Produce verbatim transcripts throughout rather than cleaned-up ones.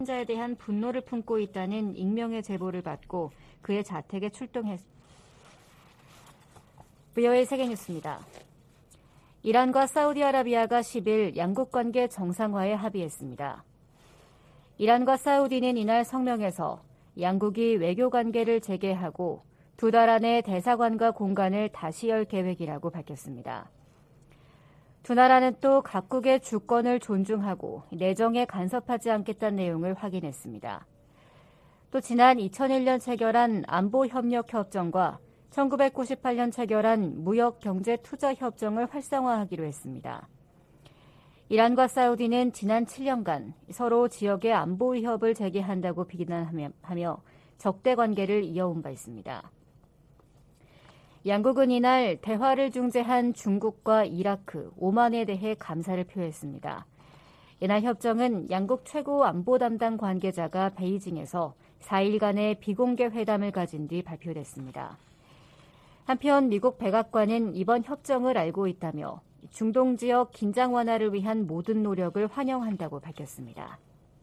자에 대한 분노를 품고 있다는 익명의 제보를 받고 그의 자택에 출동했습니다. 브이오에이 세계뉴스입니다. 이란과 사우디아라비아가 십일 양국 관계 정상화에 합의했습니다. 이란과 사우디는 이날 성명에서 양국이 외교 관계를 재개하고 두 달 안에 대사관과 공간을 다시 열 계획이라고 밝혔습니다. 두 나라는 또 각국의 주권을 존중하고 내정에 간섭하지 않겠다는 내용을 확인했습니다. 또 지난 이천일 년 체결한 안보협력협정과 천구백구십팔 년 체결한 무역경제투자협정을 활성화하기로 했습니다. 이란과 사우디는 지난 칠 년간 서로 지역의 안보 위협을 제기한다고 비난하며 적대 관계를 이어온 바 있습니다. 양국은 이날 대화를 중재한 중국과 이라크, 오만에 대해 감사를 표했습니다. 이날 협정은 양국 최고 안보 담당 관계자가 베이징에서 사 일간의 비공개 회담을 가진 뒤 발표됐습니다. 한편 미국 백악관은 이번 협정을 알고 있다며 중동 지역 긴장 완화를 위한 모든 노력을 환영한다고 밝혔습니다.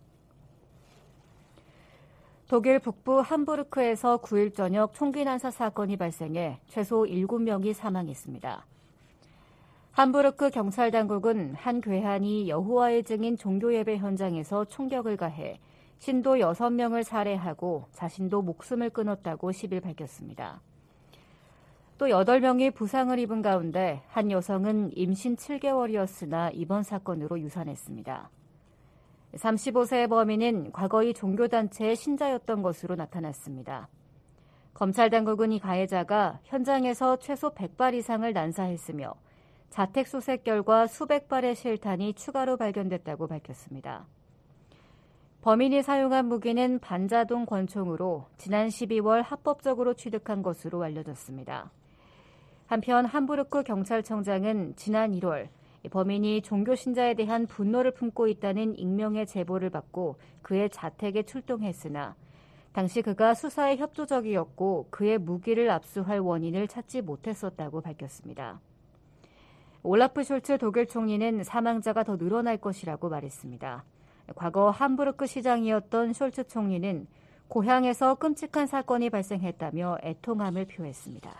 독일 북부 함부르크에서 구 일 저녁 총기 난사 사건이 발생해 최소 일곱 명이 사망했습니다. 함부르크 경찰 당국은 한 괴한이 여호와의 증인 종교예배 현장에서 총격을 가해 신도 여섯 명을 살해하고 자신도 목숨을 끊었다고 십 일 밝혔습니다. 또 여덟 명이 부상을 입은 가운데 한 여성은 임신 칠 개월이었으나 이번 사건으로 유산했습니다. 삼십오 세의 범인은 과거의 종교단체의 신자였던 것으로 나타났습니다. 검찰 당국은 이 가해자가 현장에서 최소 백 발 이상을 난사했으며 자택 수색 결과 수백 발의 실탄이 추가로 발견됐다고 밝혔습니다. 범인이 사용한 무기는 반자동 권총으로 지난 십이월 합법적으로 취득한 것으로 알려졌습니다. 한편 함부르크 경찰청장은 지난 일월 범인이 종교 신자에 대한 분노를 품고 있다는 익명의 제보를 받고 그의 자택에 출동했으나 당시 그가 수사에 협조적이었고 그의 무기를 압수할 원인을 찾지 못했었다고 밝혔습니다. 올라프 숄츠 독일 총리는 사망자가 더 늘어날 것이라고 말했습니다. 과거 함부르크 시장이었던 숄츠 총리는 고향에서 끔찍한 사건이 발생했다며 애통함을 표했습니다.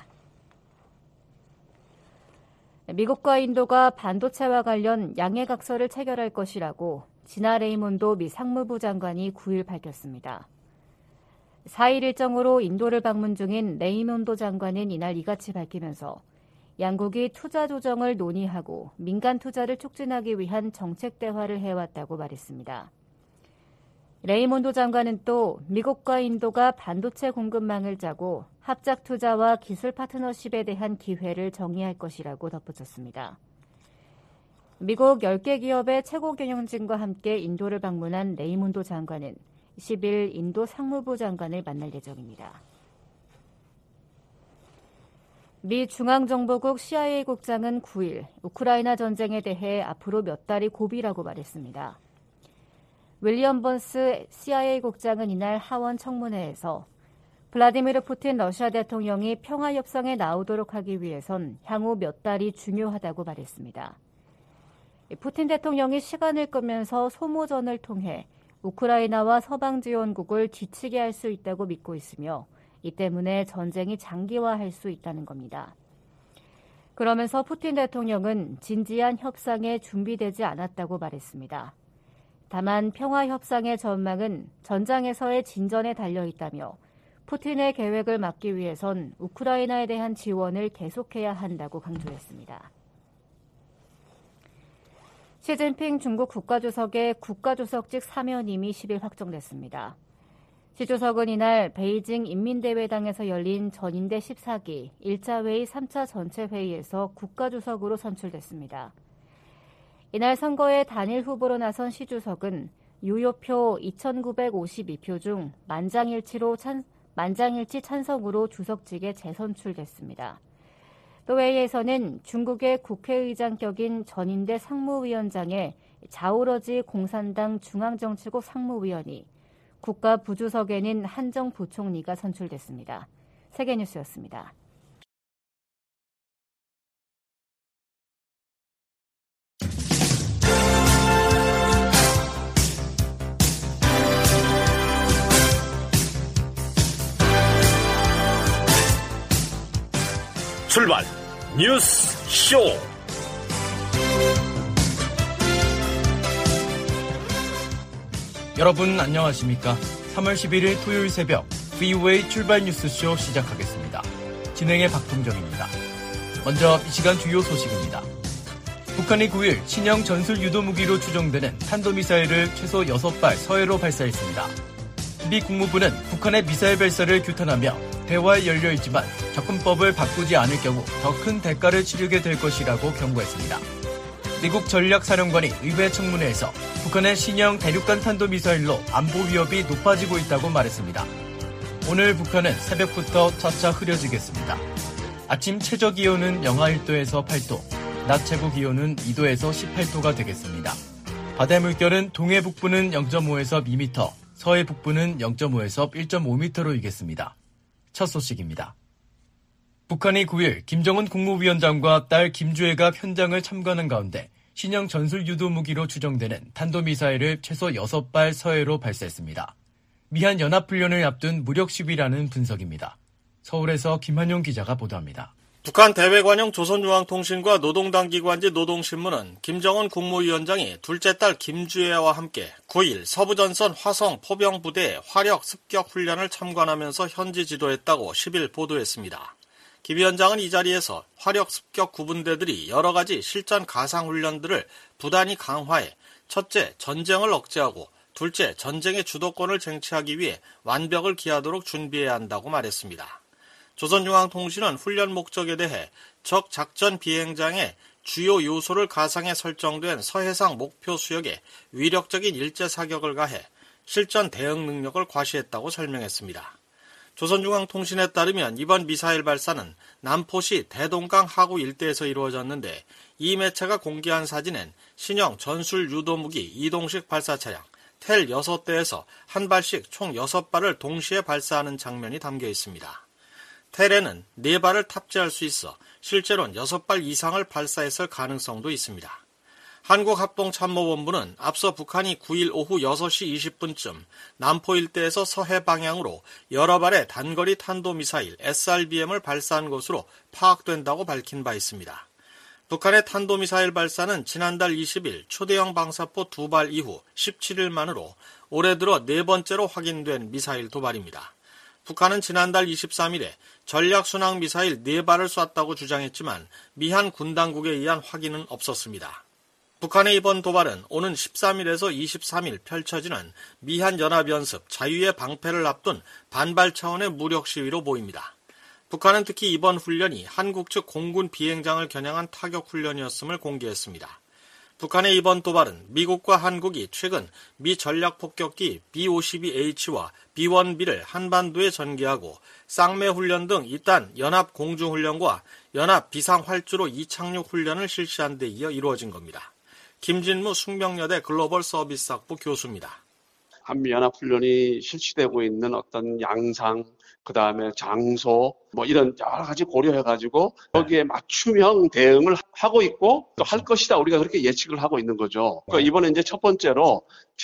미국과 인도가 반도체와 관련 양해각서를 체결할 것이라고 지나 레이몬도 미 상무부 장관이 구 일 밝혔습니다. 사 일 일정으로 인도를 방문 중인 레이몬도 장관은 이날 이같이 밝히면서 양국이 투자 조정을 논의하고 민간 투자를 촉진하기 위한 정책 대화를 해왔다고 말했습니다. 레이몬도 장관은 또 미국과 인도가 반도체 공급망을 짜고 합작 투자와 기술 파트너십에 대한 기회를 정의할 것이라고 덧붙였습니다. 미국 열 개 기업의 최고 경영진과 함께 인도를 방문한 레이몬도 장관은 십 일 인도 상무부 장관을 만날 예정입니다. 미 중앙정보국 씨아이에이 국장은 구 일 우크라이나 전쟁에 대해 앞으로 몇 달이 고비라고 말했습니다. 윌리엄 번스 씨아이에이 국장은 이날 하원 청문회에서 블라디미르 푸틴 러시아 대통령이 평화협상에 나오도록 하기 위해선 향후 몇 달이 중요하다고 말했습니다. 푸틴 대통령이 시간을 끄면서 소모전을 통해 우크라이나와 서방 지원국을 지치게 할 수 있다고 믿고 있으며 이 때문에 전쟁이 장기화할 수 있다는 겁니다. 그러면서 푸틴 대통령은 진지한 협상에 준비되지 않았다고 말했습니다. 다만 평화협상의 전망은 전장에서의 진전에 달려있다며 푸틴의 계획을 막기 위해선 우크라이나에 대한 지원을 계속해야 한다고 강조했습니다. 시진핑 중국 국가주석의 국가주석직 사면임이 십 일 확정됐습니다. 시 주석은 이날 베이징 인민대회당에서 열린 전인대 십사 기 일 차 회의 삼 차 전체 회의에서 국가주석으로 선출됐습니다. 이날 선거에 단일 후보로 나선 시 주석은 유효표 이천구백오십이 표 중 만장일치로 찬, 만장일치 찬성으로 주석직에 재선출됐습니다. 또 회의에서는 중국의 국회의장격인 전인대 상무위원장의 자오러지 공산당 중앙정치국 상무위원이 국가 부주석에는 한정 부총리가 선출됐습니다. 세계뉴스였습니다. 출발 뉴스 쇼. 여러분 안녕하십니까? 삼월 십일일 토요일 새벽 브이오에이 출발 뉴스쇼 시작하겠습니다. 진행의 박동정입니다. 먼저 이 시간 주요 소식입니다. 북한이 구일 신형 전술 유도무기로 추정되는 탄도미사일을 최소 여섯 발 서해로 발사했습니다. 미 국무부는 북한의 미사일 발사를 규탄하며 대화에 열려있지만 접근법을 바꾸지 않을 경우 더 큰 대가를 치르게 될 것이라고 경고했습니다. 미국 전략사령관이 의회 청문회에서 북한의 신형 대륙간 탄도미사일로 안보 위협이 높아지고 있다고 말했습니다. 오늘 북한은 새벽부터 차차 흐려지겠습니다. 아침 최저기온은 영하 일 도에서 팔 도, 낮 최고기온은 이 도에서 십팔 도가 되겠습니다. 바다의 물결은 동해 북부는 영 점 오에서 이 미터, 서해 북부는 영 점 오에서 일 점 오 미터로 일겠습니다. 첫 소식입니다. 북한이 구일 김정은 국무위원장과 딸 김주애가 현장을 참관한 가운데 신형 전술 유도무기로 추정되는 탄도미사일을 최소 여섯 발 서해로 발사했습니다. 미한 연합훈련을 앞둔 무력시위라는 분석입니다. 서울에서 김한용 기자가 보도합니다. 북한 대외관용 조선중앙통신과 노동당기관지 노동신문은 김정은 국무위원장이 둘째 딸 김주애와 함께 구일 서부전선 화성 포병부대의 화력 습격 훈련을 참관하면서 현지 지도했다고 십일 보도했습니다. 김 위원장은 이 자리에서 화력 습격 구분대들이 여러 가지 실전 가상 훈련들을 부단히 강화해 첫째, 전쟁을 억제하고 둘째, 전쟁의 주도권을 쟁취하기 위해 완벽을 기하도록 준비해야 한다고 말했습니다. 조선중앙통신은 훈련 목적에 대해 적 작전 비행장의 주요 요소를 가상해 설정된 서해상 목표 수역에 위력적인 일제 사격을 가해 실전 대응 능력을 과시했다고 설명했습니다. 조선중앙통신에 따르면 이번 미사일 발사는 남포시 대동강 하구 일대에서 이루어졌는데 이 매체가 공개한 사진엔 신형 전술 유도무기 이동식 발사 차량 텔 여섯 대에서 한 발씩 총 여섯 발을 동시에 발사하는 장면이 담겨 있습니다. 텔에는 네 발을 탑재할 수 있어 실제로는 여섯 발 이상을 발사했을 가능성도 있습니다. 한국합동참모본부는 앞서 북한이 구일 오후 여섯 시 이십 분쯤 남포 일대에서 서해 방향으로 여러 발의 단거리 탄도미사일 에스알비엠을 발사한 것으로 파악된다고 밝힌 바 있습니다. 북한의 탄도미사일 발사는 지난달 이십일 초대형 방사포 두 발 이후 십칠일 만으로 올해 들어 네 번째로 확인된 미사일 도발입니다. 북한은 지난달 이십삼일에 전략순항 미사일 네 발을 쐈다고 주장했지만 미한 군 당국에 의한 확인은 없었습니다. 북한의 이번 도발은 오는 십삼일에서 이십삼일 펼쳐지는 미한 연합연습 자유의 방패를 앞둔 반발 차원의 무력 시위로 보입니다. 북한은 특히 이번 훈련이 한국 측 공군 비행장을 겨냥한 타격 훈련이었음을 공개했습니다. 북한의 이번 도발은 미국과 한국이 최근 미 전략폭격기 비 오십이 에이치와 비 원 비를 한반도에 전개하고 쌍매 훈련 등 이딴 연합 공중훈련과 연합 비상활주로 이착륙 훈련을 실시한 데 이어 이루어진 겁니다. 김진무 숙명여대 글로벌 서비스학부 교수입니다. 한미연합훈련이 실시되고 있는 어떤 양상, 그 다음에 장소, 뭐 이런 여러 가지 고려해가지고 거기에 맞춤형 대응을 하고 있고 또 할 것이다. 우리가 그렇게 예측을 하고 있는 거죠. 그러니까 이번에 이제 첫 번째로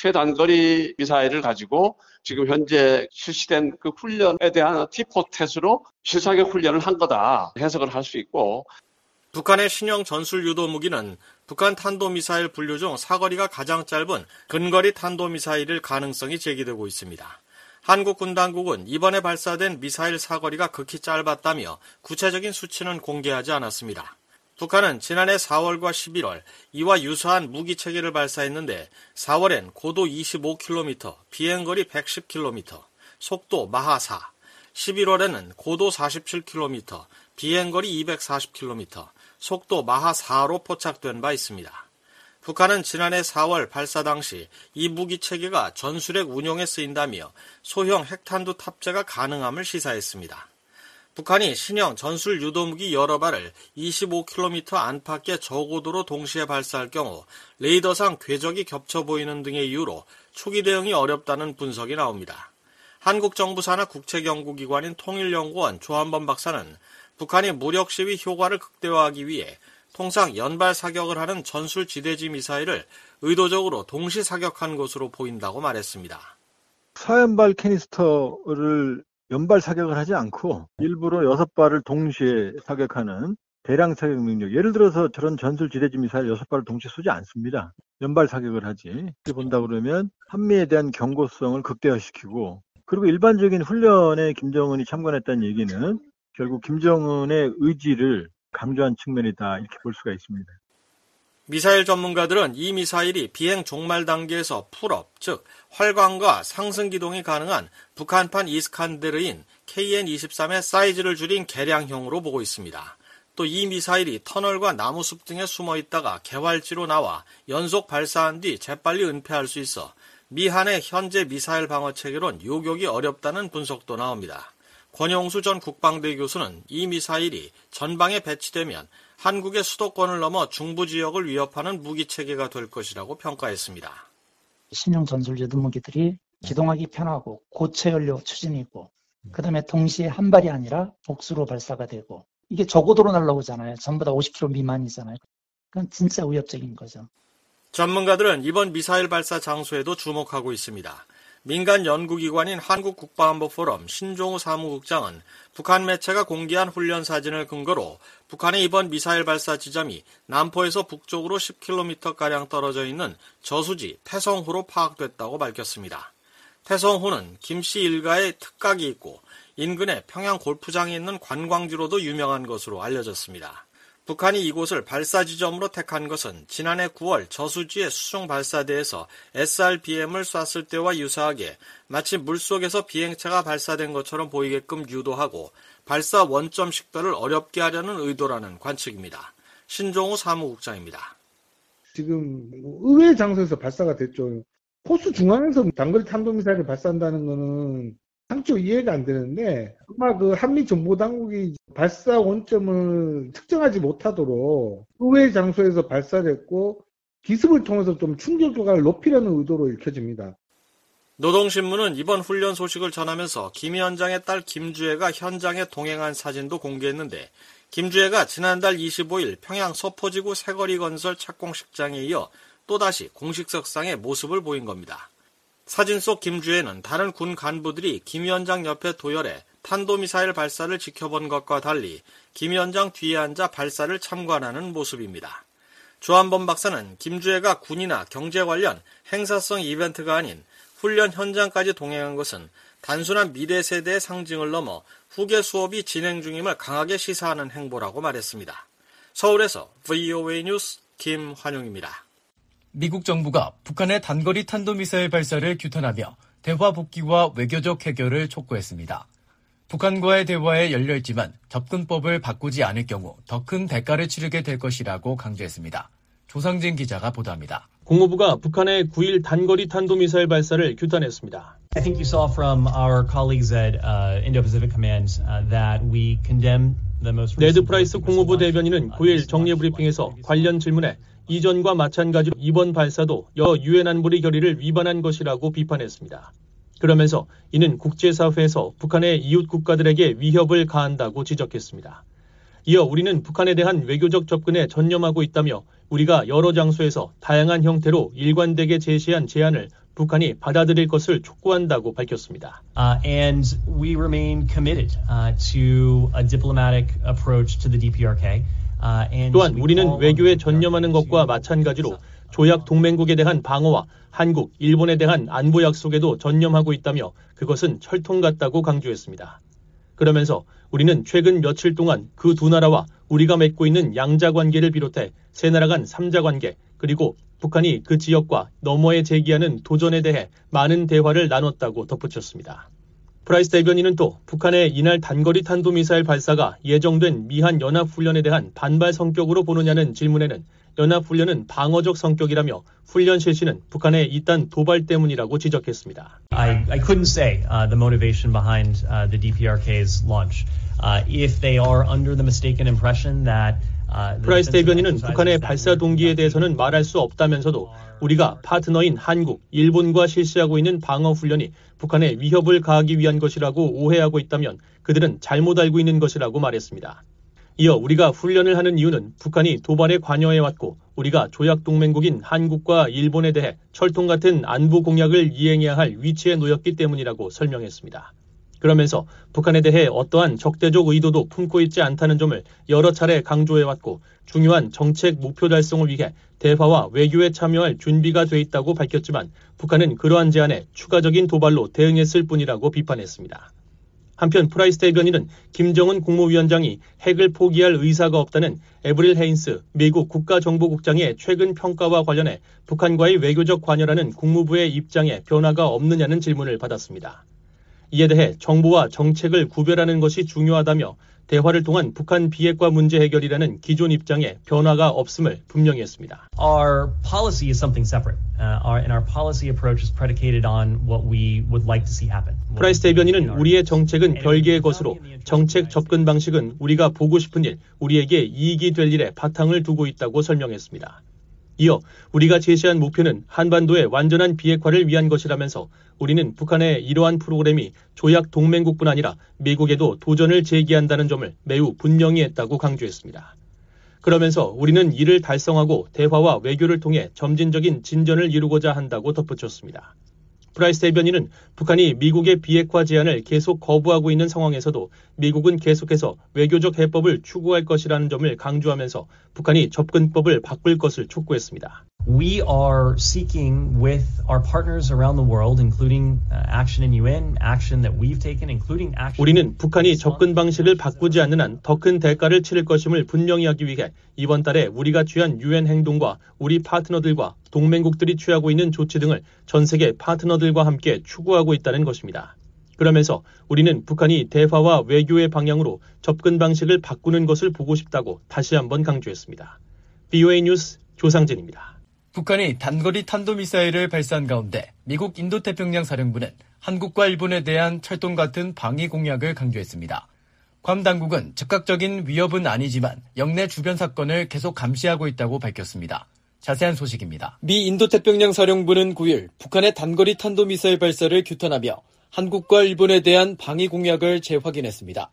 최단거리 미사일을 가지고 지금 현재 실시된 그 훈련에 대한 티포텟으로 실사격 훈련을 한 거다 해석을 할 수 있고, 북한의 신형 전술 유도무기는 북한 탄도미사일 분류 중 사거리가 가장 짧은 근거리 탄도미사일일 가능성이 제기되고 있습니다. 한국 군 당국은 이번에 발사된 미사일 사거리가 극히 짧았다며 구체적인 수치는 공개하지 않았습니다. 북한은 지난해 사월과 십일월 이와 유사한 무기 체계를 발사했는데 사월엔 고도 이십오 킬로미터, 비행거리 백십 킬로미터, 속도 마하 사, 십일월에는 고도 사십칠 킬로미터, 비행거리 이백사십 킬로미터, 속도 마하 사로 포착된 바 있습니다. 북한은 지난해 사월 발사 당시 이 무기 체계가 전술핵 운용에 쓰인다며 소형 핵탄두 탑재가 가능함을 시사했습니다. 북한이 신형 전술 유도무기 여러 발을 이십오 킬로미터 안팎의 저고도로 동시에 발사할 경우 레이더상 궤적이 겹쳐 보이는 등의 이유로 초기 대응이 어렵다는 분석이 나옵니다. 한국 정부 산하 국책연구기관인 통일연구원 조한범 박사는 북한이 무력 시위 효과를 극대화하기 위해 통상 연발 사격을 하는 전술 지대지 미사일을 의도적으로 동시 사격한 것으로 보인다고 말했습니다. 사연발 캐니스터를 연발 사격을 하지 않고 일부러 여섯 발을 동시에 사격하는 대량 사격 능력. 예를 들어서 저런 전술 지대지 미사일 여섯 발을 동시에 쏘지 않습니다. 연발 사격을 하지. 이렇게 본다 그러면 한미에 대한 경고성을 극대화시키고, 그리고 일반적인 훈련에 김정은이 참관했다는 얘기는 결국 김정은의 의지를 강조한 측면이다, 이렇게 볼 수가 있습니다. 미사일 전문가들은 이 미사일이 비행 종말 단계에서 풀업, 즉 활광과 상승 기동이 가능한 북한판 이스칸데르인 케이엔 이십삼의 사이즈를 줄인 개량형으로 보고 있습니다. 또 이 미사일이 터널과 나무숲 등에 숨어 있다가 개활지로 나와 연속 발사한 뒤 재빨리 은폐할 수 있어 미한의 현재 미사일 방어 체계론 요격이 어렵다는 분석도 나옵니다. 권영수 전 국방대 교수는 이 미사일이 전방에 배치되면 한국의 수도권을 넘어 중부 지역을 위협하는 무기체계가 될 것이라고 평가했습니다. 신형 전술 유도 무기들이 기동하기 편하고 고체 연료 추진이고, 그 다음에 동시에 한 발이 아니라 복수로 발사가 되고, 이게 저고도로 날라오잖아요. 전부 다 오십 킬로미터 미만이잖아요. 그건 진짜 위협적인 거죠. 전문가들은 이번 미사일 발사 장소에도 주목하고 있습니다. 민간 연구기관인 한국국방안보포럼 신종우 사무국장은 북한 매체가 공개한 훈련 사진을 근거로 북한의 이번 미사일 발사 지점이 남포에서 북쪽으로 십 킬로미터가량 떨어져 있는 저수지 태성호로 파악됐다고 밝혔습니다. 태성호는 김씨 일가의 특각이 있고 인근에 평양 골프장이 있는 관광지로도 유명한 것으로 알려졌습니다. 북한이 이곳을 발사 지점으로 택한 것은 지난해 구월 저수지의 수중 발사대에서 에스알비엠을 쐈을 때와 유사하게 마치 물속에서 비행체가 발사된 것처럼 보이게끔 유도하고 발사 원점 식별을 어렵게 하려는 의도라는 관측입니다. 신종우 사무국장입니다. 지금 의외의 장소에서 발사가 됐죠. 호수 중앙에서 단거리 탄도미사일을 발사한다는 거는 상초 이해가 안 되는데, 아마 그 한미 정보당국이 발사 원점을 특정하지 못하도록 의외의 장소에서 발사됐고 기습을 통해서 좀 충격도를 높이려는 의도로 읽혀집니다. 노동신문은 이번 훈련 소식을 전하면서 김 위원장의 딸 김주애가 현장에 동행한 사진도 공개했는데, 김주애가 지난달 이십오일 평양 서포지구 새거리 건설 착공식장에 이어 또다시 공식석상의 모습을 보인 겁니다. 사진 속 김주애는 다른 군 간부들이 김 위원장 옆에 도열해 탄도미사일 발사를 지켜본 것과 달리 김 위원장 뒤에 앉아 발사를 참관하는 모습입니다. 조한범 박사는 김주애가 군이나 경제 관련 행사성 이벤트가 아닌 훈련 현장까지 동행한 것은 단순한 미래 세대의 상징을 넘어 후계 수업이 진행 중임을 강하게 시사하는 행보라고 말했습니다. 서울에서 브이오에이 뉴스 김환용입니다. 미국 정부가 북한의 단거리 탄도미사일 발사를 규탄하며 대화 복귀와 외교적 해결을 촉구했습니다. 북한과의 대화에 열려있지만 접근법을 바꾸지 않을 경우 더 큰 대가를 치르게 될 것이라고 강조했습니다. 조상진 기자가 보도합니다. 국무부가 북한의 구일 단거리 탄도미사일 발사를 규탄했습니다. I think you saw from our colleagues at uh, Indo-Pacific Command uh, that we condemn the most 네드 프라이스 국무부 대변인은 구일 정례 브리핑에서 관련 질문에 이전과 마찬가지로 이번 발사도 여 유엔 안보리 결의를 위반한 것이라고 비판했습니다. 그러면서 이는 국제사회에서 북한의 이웃 국가들에게 위협을 가한다고 지적했습니다. 이어 우리는 북한에 대한 외교적 접근에 전념하고 있다며 우리가 여러 장소에서 다양한 형태로 일관되게 제시한 제안을 북한이 받아들일 것을 촉구한다고 밝혔습니다. Uh, and we remain committed uh, to a diplomatic approach to the 디피아르케이. 또한 우리는 외교에 전념하는 것과 마찬가지로 조약 동맹국에 대한 방어와 한국, 일본에 대한 안보 약속에도 전념하고 있다며 그것은 철통 같다고 강조했습니다. 그러면서 우리는 최근 며칠 동안 그 두 나라와 우리가 맺고 있는 양자 관계를 비롯해 세 나라 간 삼자 관계, 그리고 북한이 그 지역과 너머에 제기하는 도전에 대해 많은 대화를 나눴다고 덧붙였습니다. 프라이스 대변인은 또 북한의 이날 단거리 탄도미사일 발사가 예정된 미한 연합훈련에 대한 반발 성격으로 보느냐는 질문에는 연합훈련은 방어적 성격이라며 훈련 실시는 북한의 이딴 도발 때문이라고 지적했습니다. I, I couldn't say uh, the motivation behind uh, the 디피아르케이's launch. Uh, if they are under the mistaken impression that 프라이스 대변인은 북한의 발사 동기에 대해서는 말할 수 없다면서도 우리가 파트너인 한국, 일본과 실시하고 있는 방어 훈련이 북한에 위협을 가하기 위한 것이라고 오해하고 있다면 그들은 잘못 알고 있는 것이라고 말했습니다. 이어 우리가 훈련을 하는 이유는 북한이 도발에 관여해왔고 우리가 조약 동맹국인 한국과 일본에 대해 철통 같은 안보 공약을 이행해야 할 위치에 놓였기 때문이라고 설명했습니다. 그러면서 북한에 대해 어떠한 적대적 의도도 품고 있지 않다는 점을 여러 차례 강조해왔고 중요한 정책 목표 달성을 위해 대화와 외교에 참여할 준비가 돼 있다고 밝혔지만 북한은 그러한 제안에 추가적인 도발로 대응했을 뿐이라고 비판했습니다. 한편 프라이스 대변인은 김정은 국무위원장이 핵을 포기할 의사가 없다는 에브릴 헤인스 미국 국가정보국장의 최근 평가와 관련해 북한과의 외교적 관여라는 국무부의 입장에 변화가 없느냐는 질문을 받았습니다. 이에 대해 정보와 정책을 구별하는 것이 중요하다며 대화를 통한 북한 비핵화 문제 해결이라는 기존 입장에 변화가 없음을 분명히 했습니다. Our policy is something separate, uh, our, and our policy approach is predicated on what we would like to see happen. 프라이스 대변인은 우리의 정책은 별개의 것으로 정책 접근 방식은 우리가 보고 싶은 일, 우리에게 이익이 될 일에 바탕을 두고 있다고 설명했습니다. 이어 우리가 제시한 목표는 한반도의 완전한 비핵화를 위한 것이라면서 우리는 북한의 이러한 프로그램이 조약 동맹국뿐 아니라 미국에도 도전을 제기한다는 점을 매우 분명히 했다고 강조했습니다. 그러면서 우리는 이를 달성하고 대화와 외교를 통해 점진적인 진전을 이루고자 한다고 덧붙였습니다. 프라이스 대변인은 북한이 미국의 비핵화 제안을 계속 거부하고 있는 상황에서도 미국은 계속해서 외교적 해법을 추구할 것이라는 점을 강조하면서 북한이 접근법을 바꿀 것을 촉구했습니다. We are seeking with our partners around the world, including action in 유엔, action that we've taken, including action. 우리는 북한이 접근 방식을 바꾸지 않는 한 더 큰 대가를 치를 것임을 분명히 하기 위해 이번 달에 우리가 취한 유엔 행동과 우리 파트너들과 동맹국들이 취하고 있는 조치 등을 전 세계 파트너들과 함께 추구하고 있다는 것입니다. 그러면서 우리는 북한이 대화와 외교의 방향으로 접근 방식을 바꾸는 것을 보고 싶다고 다시 한번 강조했습니다. 브이오에이 뉴스 조상진입니다. 북한이 단거리 탄도미사일을 발사한 가운데 미국 인도태평양 사령부는 한국과 일본에 대한 철통 같은 방위 공약을 강조했습니다. 괌 당국은 즉각적인 위협은 아니지만 영내 주변 사건을 계속 감시하고 있다고 밝혔습니다. 자세한 소식입니다. 미 인도태평양 사령부는 구일 북한의 단거리 탄도미사일 발사를 규탄하며 한국과 일본에 대한 방위 공약을 재확인했습니다.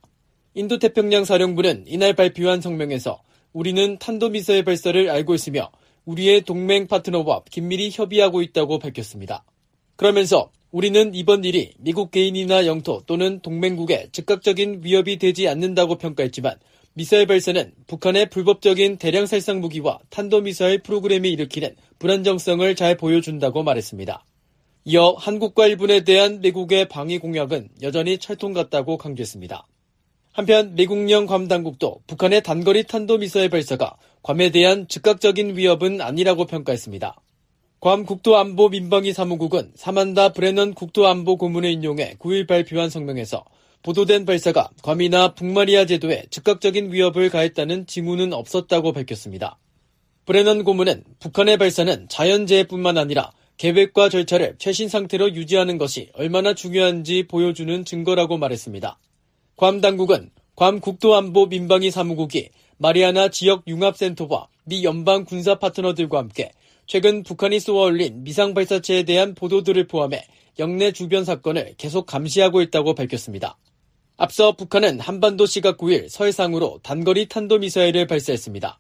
인도태평양 사령부는 이날 발표한 성명에서 우리는 탄도미사일 발사를 알고 있으며 우리의 동맹 파트너와 긴밀히 협의하고 있다고 밝혔습니다. 그러면서 우리는 이번 일이 미국 개인이나 영토 또는 동맹국에 즉각적인 위협이 되지 않는다고 평가했지만 미사일 발사는 북한의 불법적인 대량 살상 무기와 탄도미사일 프로그램이 일으키는 불안정성을 잘 보여준다고 말했습니다. 이어 한국과 일본에 대한 미국의 방위 공약은 여전히 철통 같다고 강조했습니다. 한편 미국령 괌 당국도 북한의 단거리 탄도미사일 발사가 괌에 대한 즉각적인 위협은 아니라고 평가했습니다. 괌 국토안보민방위 사무국은 사만다 브레넌 국토안보 고문을 인용해 구일 발표한 성명에서 보도된 발사가 괌이나 북마리아 제도에 즉각적인 위협을 가했다는 징후는 없었다고 밝혔습니다. 브레넌 고문은 북한의 발사는 자연재해뿐만 아니라 계획과 절차를 최신 상태로 유지하는 것이 얼마나 중요한지 보여주는 증거라고 말했습니다. 괌 당국은 괌 국토안보 민방위 사무국이 마리아나 지역 융합센터와 미 연방 군사 파트너들과 함께 최근 북한이 쏘아올린 미상 발사체에 대한 보도들을 포함해 영내 주변 사건을 계속 감시하고 있다고 밝혔습니다. 앞서 북한은 한반도 시각 구일 서해상으로 단거리 탄도미사일을 발사했습니다.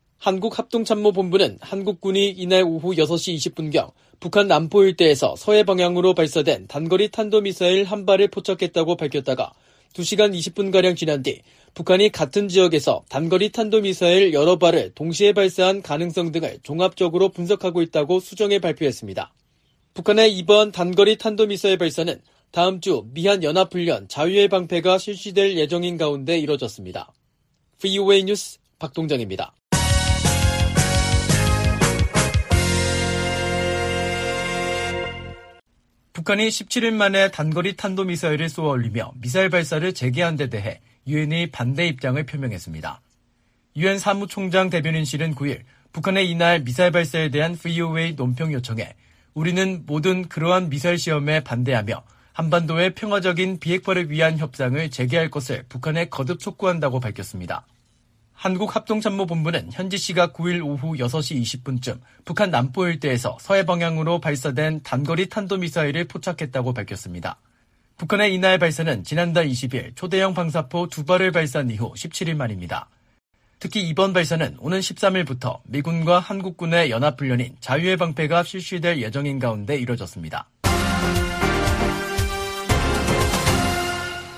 한국합동참모본부는 한국군이 이날 오후 여섯 시 이십 분경 북한 남포 일대에서 서해 방향으로 발사된 단거리 탄도미사일 한 발을 포착했다고 밝혔다가 두 시간 이십 분가량 지난 뒤 북한이 같은 지역에서 단거리 탄도미사일 여러 발을 동시에 발사한 가능성 등을 종합적으로 분석하고 있다고 수정해 발표했습니다. 북한의 이번 단거리 탄도미사일 발사는 다음 주 미한 연합훈련 자유의 방패가 실시될 예정인 가운데 이뤄졌습니다. 브이오에이 뉴스 박동정입니다. 북한이 십칠 일 만에 단거리 탄도미사일을 쏘아올리며 미사일 발사를 재개한 데 대해 유엔이 반대 입장을 표명했습니다. 유엔 사무총장 대변인실은 구일 북한의 이날 미사일 발사에 대한 브이오에이 논평 요청에 우리는 모든 그러한 미사일 시험에 반대하며 한반도의 평화적인 비핵화를 위한 협상을 재개할 것을 북한에 거듭 촉구한다고 밝혔습니다. 한국합동참모본부는 현지 시각 구일 오후 여섯 시 이십 분쯤 북한 남포 일대에서 서해 방향으로 발사된 단거리 탄도미사일을 포착했다고 밝혔습니다. 북한의 이날 발사는 지난달 이십 일 초대형 방사포 두 발을 발사한 이후 십칠 일 만입니다. 특히 이번 발사는 오는 십삼 일부터 미군과 한국군의 연합훈련인 자유의 방패가 실시될 예정인 가운데 이뤄졌습니다.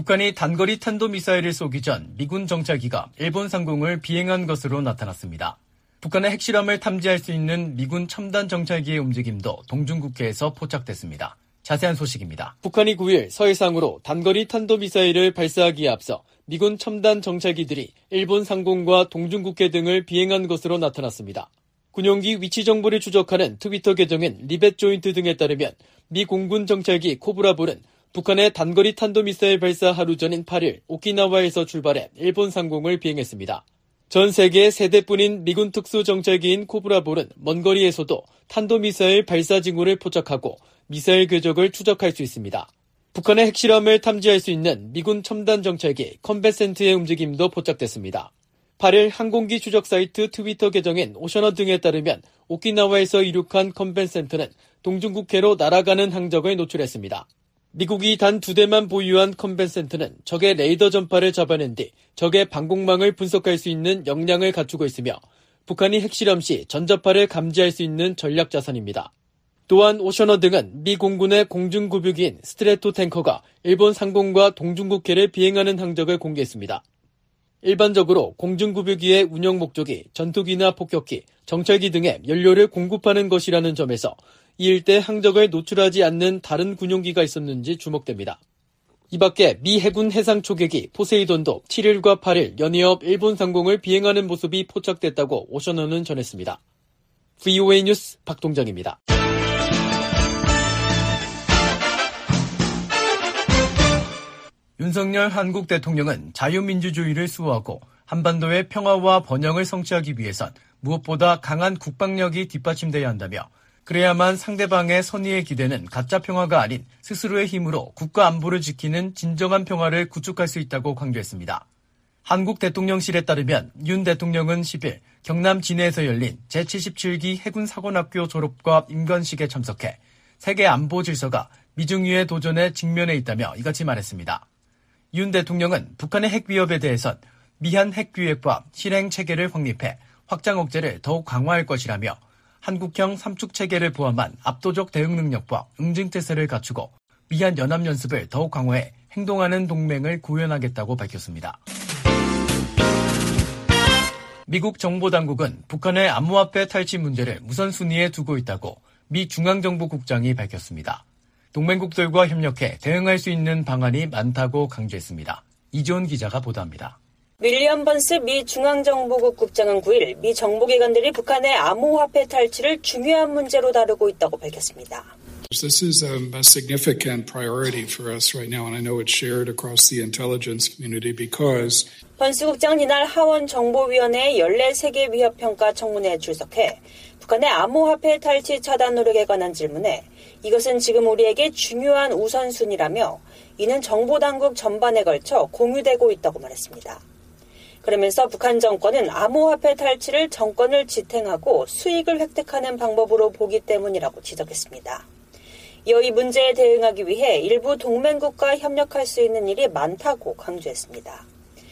북한이 단거리 탄도미사일을 쏘기 전 미군 정찰기가 일본 상공을 비행한 것으로 나타났습니다. 북한의 핵실험을 탐지할 수 있는 미군 첨단 정찰기의 움직임도 동중국해에서 포착됐습니다. 자세한 소식입니다. 북한이 구일 서해상으로 단거리 탄도미사일을 발사하기에 앞서 미군 첨단 정찰기들이 일본 상공과 동중국해 등을 비행한 것으로 나타났습니다. 군용기 위치 정보를 추적하는 트위터 계정인 리벳 조인트 등에 따르면 미 공군 정찰기 코브라볼은 북한의 단거리 탄도미사일 발사 하루 전인 팔일 오키나와에서 출발해 일본 상공을 비행했습니다. 전 세계 세 대뿐인 미군 특수정찰기인 코브라볼은 먼 거리에서도 탄도미사일 발사 징후를 포착하고 미사일 궤적을 추적할 수 있습니다. 북한의 핵실험을 탐지할 수 있는 미군 첨단 정찰기 컴뱃센트의 움직임도 포착됐습니다. 팔일 항공기 추적 사이트 트위터 계정인 오셔너 등에 따르면 오키나와에서 이륙한 컴뱃센트는 동중국해로 날아가는 항적을 노출했습니다. 미국이 단 두 대만 보유한 컴뱃센트는 적의 레이더 전파를 잡아낸 뒤 적의 방공망을 분석할 수 있는 역량을 갖추고 있으며 북한이 핵실험 시 전자파를 감지할 수 있는 전략 자산입니다. 또한 오셔너 등은 미 공군의 공중구뷰기인 스트래토 탱커가 일본 상공과 동중국해를 비행하는 항적을 공개했습니다. 일반적으로 공중구뷰기의 운영 목적이 전투기나 폭격기, 정찰기 등의 연료를 공급하는 것이라는 점에서 이 일대 항적을 노출하지 않는 다른 군용기가 있었는지 주목됩니다. 이 밖에 미 해군 해상 초계기 포세이돈도 칠일과 팔일 연이어 일본 상공을 비행하는 모습이 포착됐다고 오셔너는 전했습니다. 브이오에이 뉴스 박동정입니다. 윤석열 한국 대통령은 자유민주주의를 수호하고 한반도의 평화와 번영을 성취하기 위해선 무엇보다 강한 국방력이 뒷받침돼야 한다며 그래야만 상대방의 선의에 기대는 가짜 평화가 아닌 스스로의 힘으로 국가 안보를 지키는 진정한 평화를 구축할 수 있다고 강조했습니다. 한국 대통령실에 따르면 윤 대통령은 십일 경남 진해에서 열린 제칠십칠기 해군사관학교 졸업과 임관식에 참석해 세계 안보 질서가 미중유의 도전에 직면해 있다며 이같이 말했습니다. 윤 대통령은 북한의 핵 위협에 대해선 미한 핵기획과 실행 체계를 확립해 확장 억제를 더욱 강화할 것이라며 한국형 삼축 체계를 포함한 압도적 대응 능력과 응징태세를 갖추고 미한 연합연습을 더욱 강화해 행동하는 동맹을 구현하겠다고 밝혔습니다. 미국 정보당국은 북한의 암호화폐 탈취 문제를 우선순위에 두고 있다고 미 중앙정보국장이 밝혔습니다. 동맹국들과 협력해 대응할 수 있는 방안이 많다고 강조했습니다. 이지원 기자가 보도합니다. 윌리엄 번스 미 중앙정보국 국장은 구일 미 정보기관들이 북한의 암호화폐 탈취를 중요한 문제로 다루고 있다고 밝혔습니다. This is a, a significant priority for us right now, and I know it's shared across the intelligence community because 번스 국장은 이날 하원 정보위원회의 열네 개 위협평가 청문회에 출석해 북한의 암호화폐 탈취 차단 노력에 관한 질문에 이것은 지금 우리에게 중요한 우선순위라며 이는 정보당국 전반에 걸쳐 공유되고 있다고 말했습니다. 그러면서 북한 정권은 암호화폐 탈취를 정권을 지탱하고 수익을 획득하는 방법으로 보기 때문이라고 지적했습니다. 이어 이 문제에 대응하기 위해 일부 동맹국과 협력할 수 있는 일이 많다고 강조했습니다.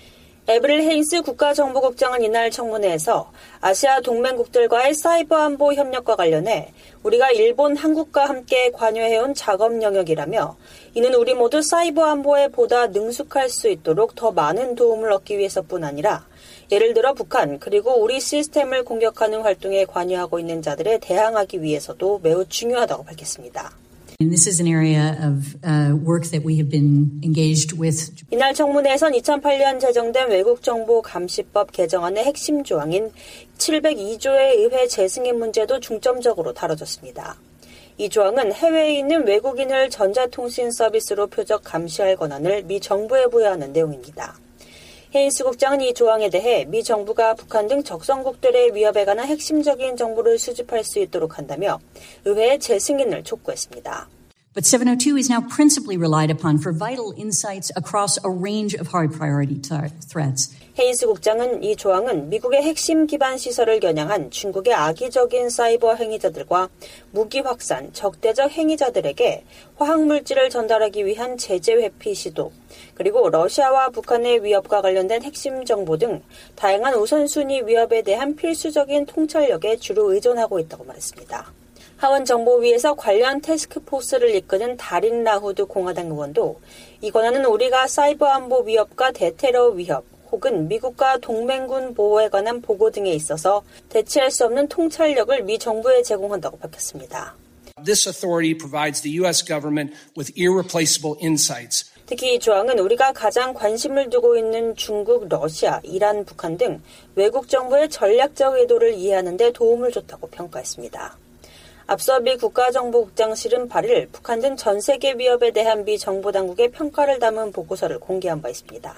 에브릴 헤인스 국가정보국장은 이날 청문회에서 아시아 동맹국들과의 사이버 안보 협력과 관련해 우리가 일본, 한국과 함께 관여해온 작업 영역이라며 이는 우리 모두 사이버 안보에 보다 능숙할 수 있도록 더 많은 도움을 얻기 위해서뿐 아니라 예를 들어 북한 그리고 우리 시스템을 공격하는 활동에 관여하고 있는 자들에 대항하기 위해서도 매우 중요하다고 밝혔습니다. And this is an area of uh, work that we have been engaged with. 이날 청문회에선 이천팔 년 제정된 외국정보감시법 개정안의 핵심 조항인 칠백이조의 의회 재승인 문제도 중점적으로 다뤄졌습니다. 이 조항은 해외에 있는 외국인을 전자통신 서비스로 표적 감시할 권한을 미 정부에 부여하는 내용입니다. 헤인스 국장은 이 조항에 대해 미 정부가 북한 등 적성국들의 위협에 관한 핵심적인 정보를 수집할 수 있도록 한다며 의회의 재승인을 촉구했습니다. But seven oh two is now principally relied upon for vital insights across a range of high priority threats. 헤인스 국장은 이 조항은 미국의 핵심 기반 시설을 겨냥한 중국의 악의적인 사이버 행위자들과 무기 확산, 적대적 행위자들에게 화학물질을 전달하기 위한 제재 회피 시도, 그리고 러시아와 북한의 위협과 관련된 핵심 정보 등 다양한 우선순위 위협에 대한 필수적인 통찰력에 주로 의존하고 있다고 말했습니다. 하원정보위에서 관련 태스크포스를 이끄는 다린 라후드 공화당 의원도 이 권한은 우리가 사이버 안보 위협과 대테러 위협 혹은 미국과 동맹군 보호에 관한 보고 등에 있어서 대체할 수 없는 통찰력을 미 정부에 제공한다고 밝혔습니다. This authority provides the U S government with irreplaceable insights. 특히 이 조항은 우리가 가장 관심을 두고 있는 중국, 러시아, 이란, 북한 등 외국 정부의 전략적 의도를 이해하는 데 도움을 줬다고 평가했습니다. 앞서 미 국가정보국장실은 팔 일 북한 등 전 세계 위협에 대한 미 정보당국의 평가를 담은 보고서를 공개한 바 있습니다.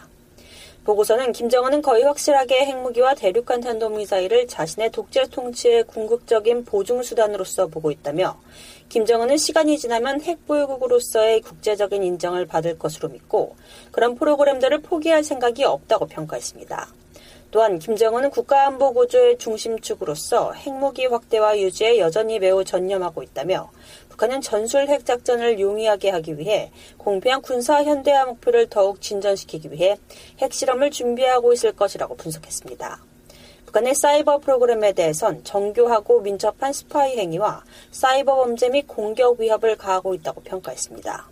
보고서는 김정은은 거의 확실하게 핵무기와 대륙간 탄도미사일을 자신의 독재 통치의 궁극적인 보증수단으로서 보고 있다며 김정은은 시간이 지나면 핵보유국으로서의 국제적인 인정을 받을 것으로 믿고 그런 프로그램들을 포기할 생각이 없다고 평가했습니다. 또한 김정은은 국가안보 구조의 중심축으로서 핵무기 확대와 유지에 여전히 매우 전념하고 있다며 북한은 전술 핵작전을 용이하게 하기 위해 공평한 군사 현대화 목표를 더욱 진전시키기 위해 핵실험을 준비하고 있을 것이라고 분석했습니다. 북한의 사이버 프로그램에 대해선 정교하고 민첩한 스파이 행위와 사이버 범죄 및 공격 위협을 가하고 있다고 평가했습니다.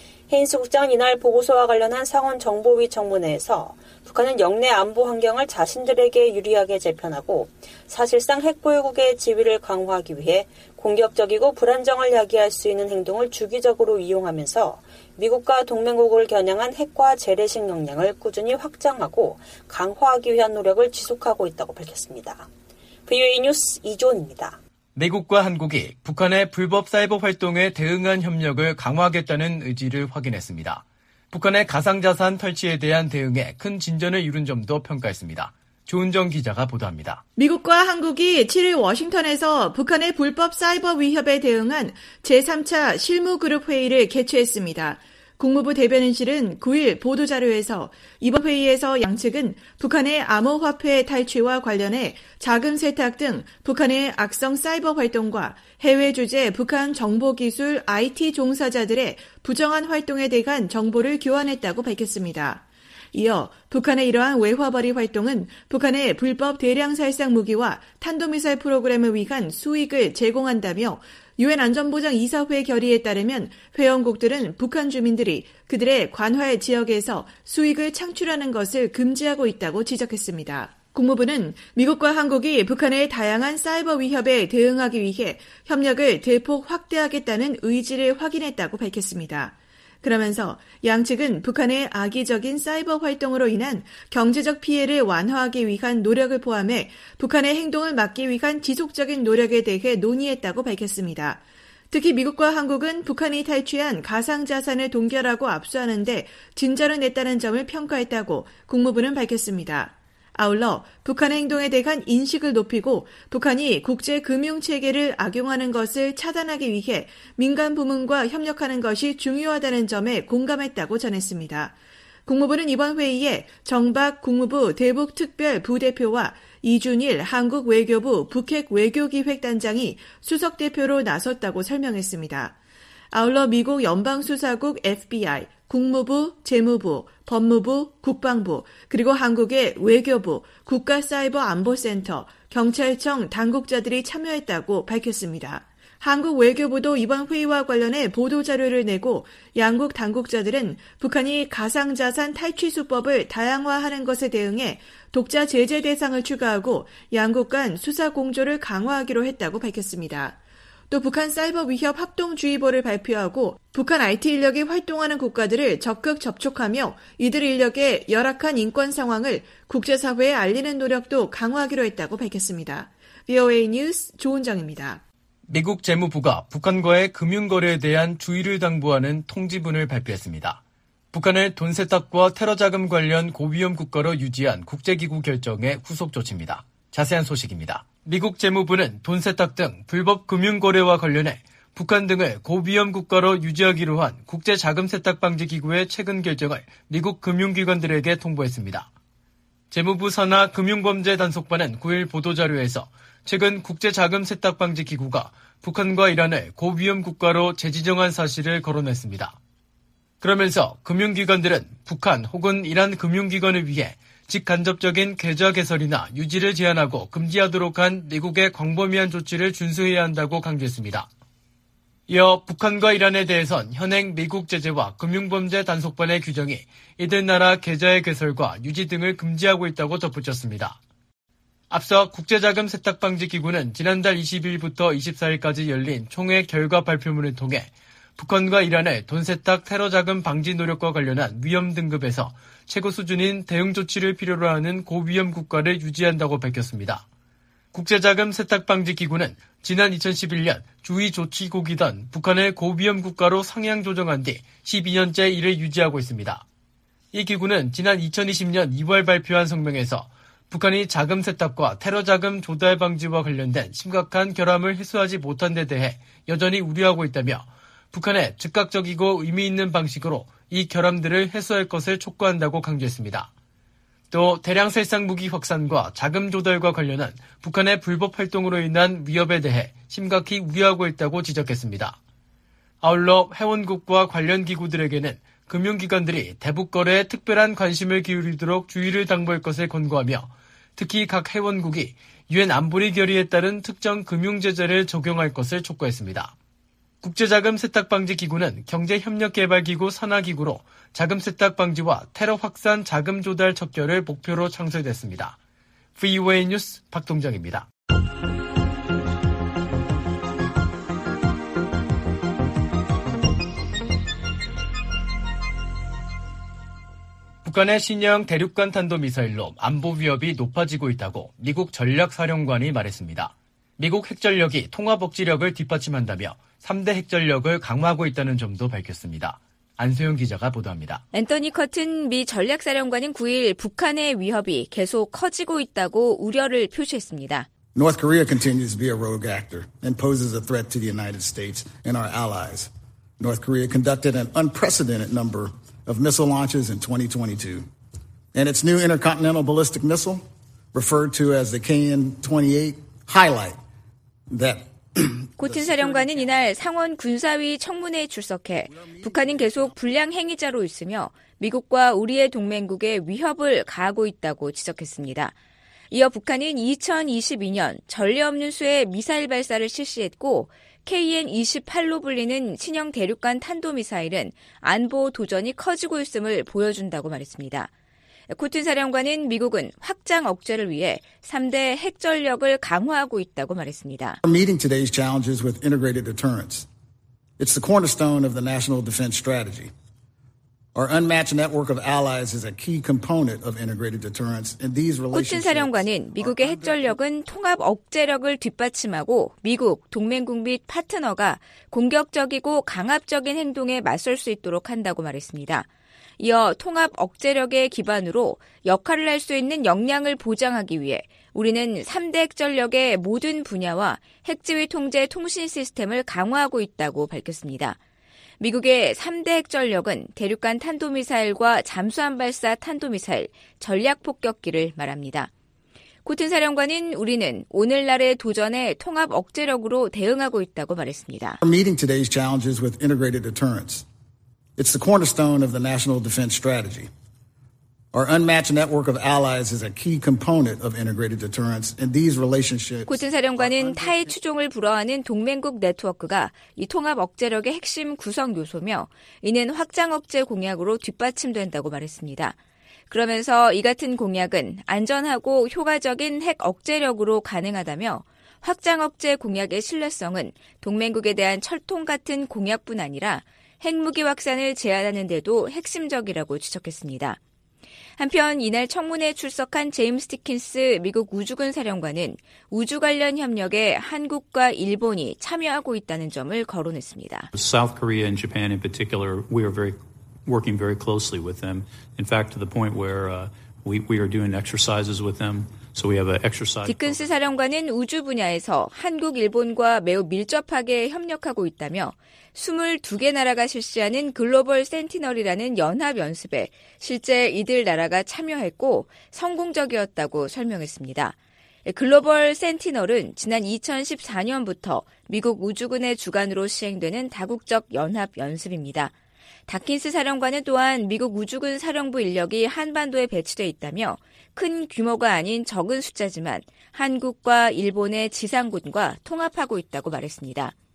헤인스 국장은 이날 보고서와 관련한 상원 정보위 청문회에서 북한은 영내 안보 환경을 자신들에게 유리하게 재편하고 사실상 핵보유국의 지위를 강화하기 위해 공격적이고 불안정을 야기할 수 있는 행동을 주기적으로 이용하면서 미국과 동맹국을 겨냥한 핵과 재래식 역량을 꾸준히 확장하고 강화하기 위한 노력을 지속하고 있다고 밝혔습니다. 브이오에이 뉴스 이조은입니다. 미국과 한국이 북한의 불법 사이버 활동에 대응한 협력을 강화하겠다는 의지를 확인했습니다. 북한의 가상자산 탈취에 대한 대응에 큰 진전을 이룬 점도 평가했습니다. 조은정 기자가 보도합니다. 미국과 한국이 칠 일 워싱턴에서 북한의 불법 사이버 위협에 대응한 제삼 차 실무그룹 회의를 개최했습니다. 국무부 대변인실은 구 일 보도자료에서 이번 회의에서 양측은 북한의 암호화폐 탈취와 관련해 자금 세탁 등 북한의 악성 사이버 활동과 해외 주재 북한 정보기술 아이티 종사자들의 부정한 활동에 대한 정보를 교환했다고 밝혔습니다. 이어 북한의 이러한 외화벌이 활동은 북한의 불법 대량 살상 무기와 탄도미사일 프로그램을 위한 수익을 제공한다며 유엔 안전보장 이사회 결의에 따르면 회원국들은 북한 주민들이 그들의 관할 지역에서 수익을 창출하는 것을 금지하고 있다고 지적했습니다. 국무부는 미국과 한국이 북한의 다양한 사이버 위협에 대응하기 위해 협력을 대폭 확대하겠다는 의지를 확인했다고 밝혔습니다. 그러면서 양측은 북한의 악의적인 사이버 활동으로 인한 경제적 피해를 완화하기 위한 노력을 포함해 북한의 행동을 막기 위한 지속적인 노력에 대해 논의했다고 밝혔습니다. 특히 미국과 한국은 북한이 탈취한 가상자산을 동결하고 압수하는 데 진전을 냈다는 점을 평가했다고 국무부는 밝혔습니다. 아울러 북한의 행동에 대한 인식을 높이고 북한이 국제금융체계를 악용하는 것을 차단하기 위해 민간 부문과 협력하는 것이 중요하다는 점에 공감했다고 전했습니다. 국무부는 이번 회의에 정박 국무부 대북특별 부대표와 이준일 한국 외교부 북핵 외교기획단장이 수석대표로 나섰다고 설명했습니다. 아울러 미국 연방수사국 에프비아이, 국무부, 재무부, 법무부, 국방부, 그리고 한국의 외교부, 국가사이버안보센터, 경찰청 당국자들이 참여했다고 밝혔습니다. 한국 외교부도 이번 회의와 관련해 보도자료를 내고 양국 당국자들은 북한이 가상자산 탈취 수법을 다양화하는 것에 대응해 독자 제재 대상을 추가하고 양국 간 수사 공조를 강화하기로 했다고 밝혔습니다. 또 북한 사이버 위협 합동주의보를 발표하고 북한 아이티 인력이 활동하는 국가들을 적극 접촉하며 이들 인력의 열악한 인권 상황을 국제사회에 알리는 노력도 강화하기로 했다고 밝혔습니다. 브이오에이 뉴스 조은정입니다. 미국 재무부가 북한과의 금융거래에 대한 주의를 당부하는 통지문을 발표했습니다. 북한을 돈 세탁과 테러 자금 관련 고위험 국가로 유지한 국제기구 결정의 후속 조치입니다. 자세한 소식입니다. 미국 재무부는 돈 세탁 등 불법 금융거래와 관련해 북한 등을 고위험 국가로 유지하기로 한 국제자금세탁방지기구의 최근 결정을 미국 금융기관들에게 통보했습니다. 재무부 산하 금융범죄단속반은 구 일 보도자료에서 최근 국제자금세탁방지기구가 북한과 이란을 고위험 국가로 재지정한 사실을 거론했습니다. 그러면서 금융기관들은 북한 혹은 이란 금융기관을 위해 직간접적인 계좌 개설이나 유지를 제한하고 금지하도록 한 미국의 광범위한 조치를 준수해야 한다고 강조했습니다. 이어 북한과 이란에 대해선 현행 미국 제재와 금융범죄 단속반의 규정이 이들 나라 계좌의 개설과 유지 등을 금지하고 있다고 덧붙였습니다. 앞서 국제자금세탁방지기구는 지난달 이십일부터 이십사일까지 열린 총회 결과 발표문을 통해 북한과 이란의 돈세탁 테러자금 방지 노력과 관련한 위험 등급에서 최고 수준인 대응 조치를 필요로 하는 고위험 국가를 유지한다고 밝혔습니다. 국제자금세탁방지기구는 지난 이천십일년 주의 조치국이던 북한을 고위험 국가로 상향 조정한 뒤 십이년째 이를 유지하고 있습니다. 이 기구는 지난 이천이십년 이월 발표한 성명에서 북한이 자금 세탁과 테러 자금 조달 방지와 관련된 심각한 결함을 해소하지 못한 데 대해 여전히 우려하고 있다며 북한에 즉각적이고 의미 있는 방식으로 이 결함들을 해소할 것을 촉구한다고 강조했습니다. 또 대량 살상 무기 확산과 자금 조달과 관련한 북한의 불법 활동으로 인한 위협에 대해 심각히 우려하고 있다고 지적했습니다. 아울러 회원국과 관련 기구들에게는 금융기관들이 대북 거래에 특별한 관심을 기울이도록 주의를 당부할 것을 권고하며 특히 각 회원국이 유엔 안보리 결의에 따른 특정 금융제재를 적용할 것을 촉구했습니다. 국제자금세탁방지기구는 경제협력개발기구 산하기구로 자금세탁방지와 테러 확산 자금 조달 척결을 목표로 창설됐습니다. 브이오에이 뉴스 박동정입니다. 북한의 신형 대륙간 탄도미사일로 안보 위협이 높아지고 있다고 미국 전략사령관이 말했습니다. 미국 핵전력이 통합억지력을 뒷받침한다며 삼대 핵전력을 강화하고 있다는 점도 밝혔습니다. 안소영 기자가 보도합니다. 앤서니 커튼 미 전략사령관은 구일 북한의 위협이 계속 커지고 있다고 우려를 표시했습니다. North Korea continues to be a rogue actor and poses a threat to the United States and our allies. North Korea conducted an unprecedented number of missile launches in twenty twenty-two. And its new intercontinental ballistic missile, referred to as the K N twenty-eight, highlight that 코튼 사령관은 이날 상원 군사위 청문회에 출석해 북한은 계속 불량 행위자로 있으며 미국과 우리의 동맹국에 위협을 가하고 있다고 지적했습니다. 이어 북한은 이천이십이년 전례 없는 수의 미사일 발사를 실시했고 케이 엔 이십팔로 불리는 신형 대륙간 탄도미사일은 안보 도전이 커지고 있음을 보여준다고 말했습니다. 코튼 사령관은 미국은 확장 억제를 위해 삼대 핵전력을 강화하고 있다고 말했습니다. Meeting today's challenges with integrated deterrence. It's the cornerstone of the national defense strategy. Our unmatched network of allies is a key component of integrated deterrence. And these relationships. 코튼 사령관은 미국의 핵전력은 통합 억제력을 뒷받침하고 미국, 동맹국 및 파트너가 공격적이고 강압적인 행동에 맞설 수 있도록 한다고 말했습니다. 이어 통합 억제력의 기반으로 역할을 할 수 있는 역량을 보장하기 위해 우리는 삼대 핵전력의 모든 분야와 핵지휘 통제 통신 시스템을 강화하고 있다고 밝혔습니다. 미국의 삼대 핵전력은 대륙간 탄도미사일과 잠수함 발사 탄도미사일, 전략폭격기를 말합니다. 코튼 사령관은 우리는 오늘날의 도전에 통합 억제력으로 대응하고 있다고 말했습니다. Meeting today's challenges with integrated deterrence. It's the cornerstone of the national defense strategy. Our unmatched network of allies is a key component of integrated deterrence, and these relationships. 코튼 사령관은 타의 추종을 불허하는 동맹국 네트워크가 이 통합 억제력의 핵심 구성 요소며 이는 확장 억제 공약으로 뒷받침된다고 말했습니다. 그러면서 이 같은 공약은 안전하고 효과적인 핵 억제력으로 가능하다며 확장 억제 공약의 신뢰성은 동맹국에 대한 철통 같은 공약뿐 아니라 핵무기 확산을 제한하는 데도 핵심적이라고 지적했습니다. 한편 이날 청문회에 출석한 제임스 티킨스 미국 우주군 사령관은 우주 관련 협력에 한국과 일본이 참여하고 있다는 점을 거론했습니다. South Korea and Japan in particular, we are very working very closely with them. In fact, to the point where uh, we we are doing exercises with them. So we have an exercise. 디큰스 사령관은 우주 분야에서 한국, 일본과 매우 밀접하게 협력하고 있다며 이십이 개 나라가 실시하는 글로벌 센티널이라는 연합 연습에 실제 이들 나라가 참여했고 성공적이었다고 설명했습니다. 글로벌 센티널은 지난 이천십사년부터 미국 우주군의 주관으로 시행되는 다국적 연합 연습입니다. 다킨스 사령관은 또한 미국 우주군 사령부 인력이 한반도에 배치돼 있다며 큰 규모가 아닌 적은 숫자지만 한국과 일본의 지상군과 통합하고 있다고 말했습니다.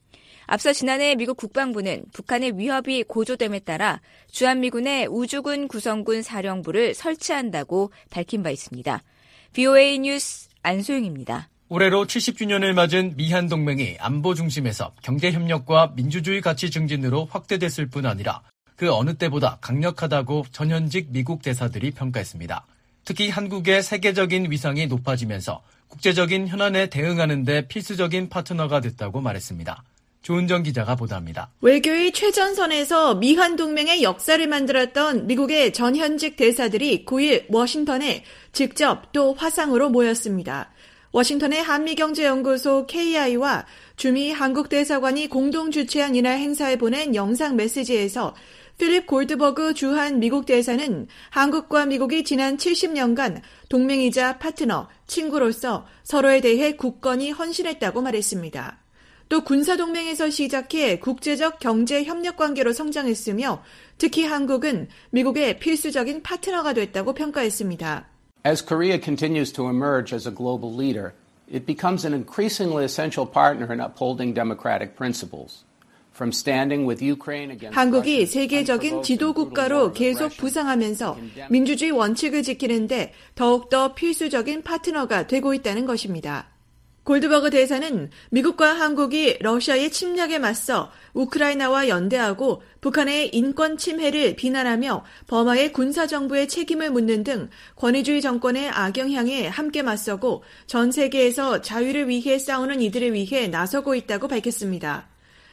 앞서 지난해 미국 국방부는 북한의 위협이 고조됨에 따라 주한미군의 우주군 구성군 사령부를 설치한다고 밝힌 바 있습니다. 브이오에이 뉴스 안소영입니다. 올해로 칠십 주년을 맞은 미한 동맹이 안보 중심에서 경제협력과 민주주의 가치 증진으로 확대됐을 뿐 아니라 그 어느 때보다 강력하다고 전현직 미국 대사들이 평가했습니다. 특히 한국의 세계적인 위상이 높아지면서 국제적인 현안에 대응하는 데 필수적인 파트너가 됐다고 말했습니다. 조은정 기자가 보도합니다. 외교의 최전선에서 미한 동맹의 역사를 만들었던 미국의 전현직 대사들이 구일 워싱턴에 직접 또 화상으로 모였습니다. 워싱턴의 한미경제연구소 케이아이와 주미 한국대사관이 공동 주최한 이날 행사에 보낸 영상 메시지에서 필립 골드버그 주한 미국 대사는 한국과 미국이 지난 칠십 년간 동맹이자 파트너, 친구로서 서로에 대해 굳건히 헌신했다고 말했습니다. 또 군사동맹에서 시작해 국제적 경제 협력 관계로 성장했으며 특히 한국은 미국의 필수적인 파트너가 됐다고 평가했습니다. As Korea continues to emerge as a global leader, it becomes an increasingly essential partner in upholding democratic principles. From standing with Ukraine against 한국이 세계적인 지도국가로 계속 부상하면서 민주주의 원칙을 지키는데 더욱더 필수적인 파트너가 되고 있다는 것입니다. 골드버그 대사는 미국과 한국이 러시아의 침략에 맞서 우크라이나와 연대하고 북한의 인권 침해를 비난하며 버마의 군사정부의 책임을 묻는 등 권위주의 정권의 악영향에 함께 맞서고 전 세계에서 자유를 위해 싸우는 이들을 위해 나서고 있다고 밝혔습니다.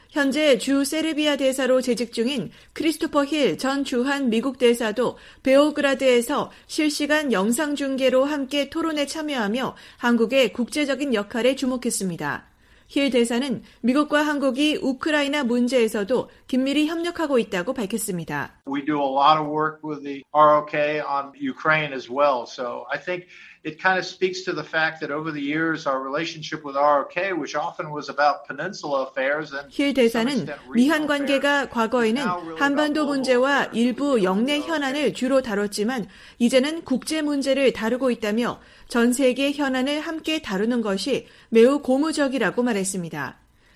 현재 주 세르비아 대사로 재직 중인 크리스토퍼 힐 전 주한 미국 대사도 베오그라드에서 실시간 영상 중계로 함께 토론에 참여하며 한국의 국제적인 역할에 주목했습니다. 힐 대사는 미국과 한국이 우크라이나 문제에서도 긴밀히 협력하고 있다고 밝혔습니다. We do a lot of work with the 알 오 케이 on Ukraine as well. So I think it kind of speaks to the fact that over the years our relationship with 알 오 케이, which often was about peninsula affairs and 힐 대사는 미한 관계가 과거에는 한반도 문제와 일부 영내 현안을 주로 다뤘지만 이제는 국제 문제를 다루고 있다며 전 세계 현안을 함께 다루는 것이 매우 고무적이라고 말했습니다.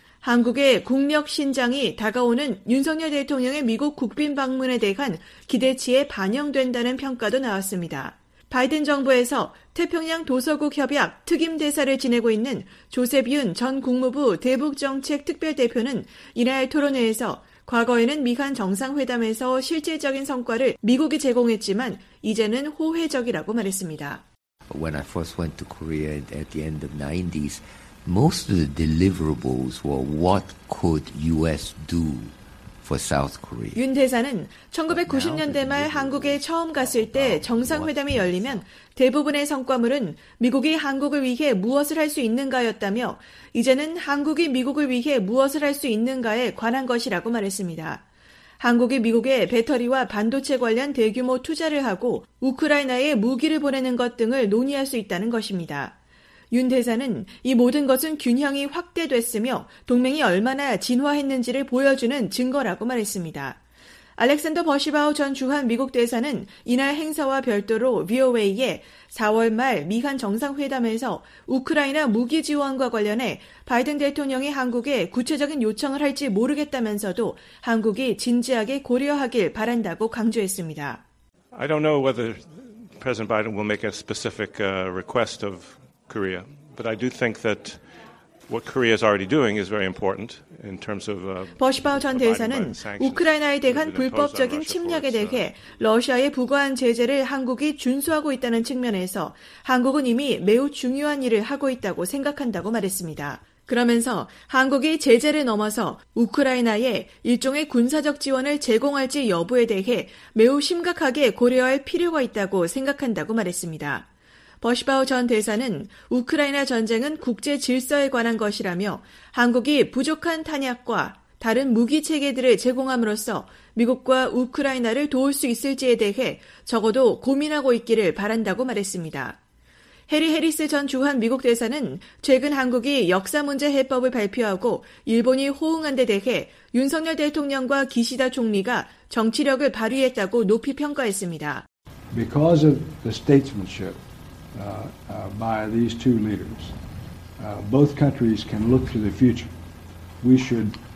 한국의 국력 신장이 다가오는 윤석열 대통령의 미국 국빈 방문에 대한 기대치에 반영된다는 평가도 나왔습니다. 바이든 정부에서 태평양 도서국 협약 특임 대사를 지내고 있는 조셉 윤 전 국무부 대북정책 특별대표는 이날 토론회에서 과거에는 미한 정상회담에서 실질적인 성과를 미국이 제공했지만 이제는 호혜적이라고 말했습니다. When I first went to Korea at the end of the nineties, most of the deliverables were what could U S do for South Korea. 윤 대사는 천구백구십 년대 말 한국에 처음 갔을 때 정상회담이 열리면 대부분의 성과물은 미국이 한국을 위해 무엇을 할 수 있는가였다며 이제는 한국이 미국을 위해 무엇을 할 수 있는가에 관한 것이라고 말했습니다. 한국이 미국에 배터리와 반도체 관련 대규모 투자를 하고 우크라이나에 무기를 보내는 것 등을 논의할 수 있다는 것입니다. 윤 대사는 이 모든 것은 균형이 확대됐으며 동맹이 얼마나 진화했는지를 보여주는 증거라고 말했습니다. 알렉산더 버시바우 전 주한 미국 대사는 이날 행사와 별도로 브이오에이에 사월 말 미한 정상회담에서 우크라이나 무기 지원과 관련해 바이든 대통령이 한국에 구체적인 요청을 할지 모르겠다면서도 한국이 진지하게 고려하길 바란다고 강조했습니다. I don't know whether President Biden will make a specific uh, request of Korea, but I do think that what Korea is already doing is very important in terms of uh, 버시바우 전 대사는 우크라이나에 대한 불법적인 침략에 대해 러시아에 부과한 제재를 한국이 준수하고 있다는 측면에서 한국은 이미 매우 중요한 일을 하고 있다고 생각한다고 말했습니다. 그러면서 한국이 제재를 넘어서 우크라이나에 일종의 군사적 지원을 제공할지 여부에 대해 매우 심각하게 고려할 필요가 있다고 생각한다고 말했습니다. 버시바우 전 대사는 우크라이나 전쟁은 국제 질서에 관한 것이라며 한국이 부족한 탄약과 다른 무기 체계들을 제공함으로써 미국과 우크라이나를 도울 수 있을지에 대해 적어도 고민하고 있기를 바란다고 말했습니다. 해리 해리스 전 주한 미국 대사는 최근 한국이 역사문제 해법을 발표하고 일본이 호응한 데 대해 윤석열 대통령과 기시다 총리가 정치력을 발휘했다고 높이 평가했습니다. Because of the statesmanship Uh, uh, by these two leaders. Uh, both countries can look to the future. We should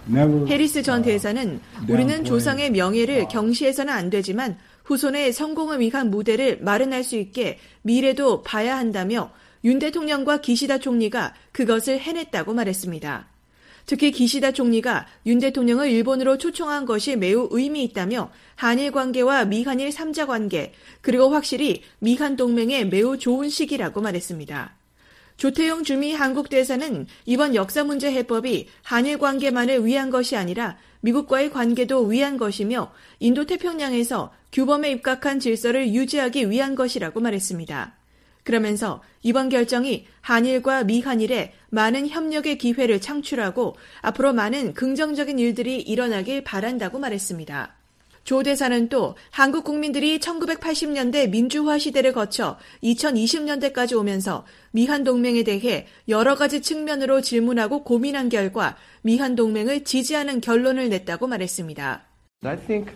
해리스 전 대사는 우리는 조상의 명예를 경시해서는 안 되지만 후손의 성공을 위한 무대를 마련할 수 있게 미래도 봐야 한다며 윤 대통령과 기시다 총리가 그것을 해냈다고 말했습니다. 특히 기시다 총리가 윤 대통령을 일본으로 초청한 것이 매우 의미 있다며 한일 관계와 미한일 삼자 관계, 그리고 확실히 미한 동맹에 매우 좋은 시기라고 말했습니다. 조태용 주미 한국 대사는 이번 역사 문제 해법이 한일 관계만을 위한 것이 아니라 미국과의 관계도 위한 것이며 인도 태평양에서 규범에 입각한 질서를 유지하기 위한 것이라고 말했습니다. 그러면서 이번 결정이 한일과 미한일에 많은 협력의 기회를 창출하고 앞으로 많은 긍정적인 일들이 일어나길 바란다고 말했습니다. 조 대사는 또 한국 국민들이 천구백팔십 년대 민주화 시대를 거쳐 이천이십 년대까지 오면서 미한 동맹에 대해 여러 가지 측면으로 질문하고 고민한 결과 미한 동맹을 지지하는 결론을 냈다고 말했습니다. I think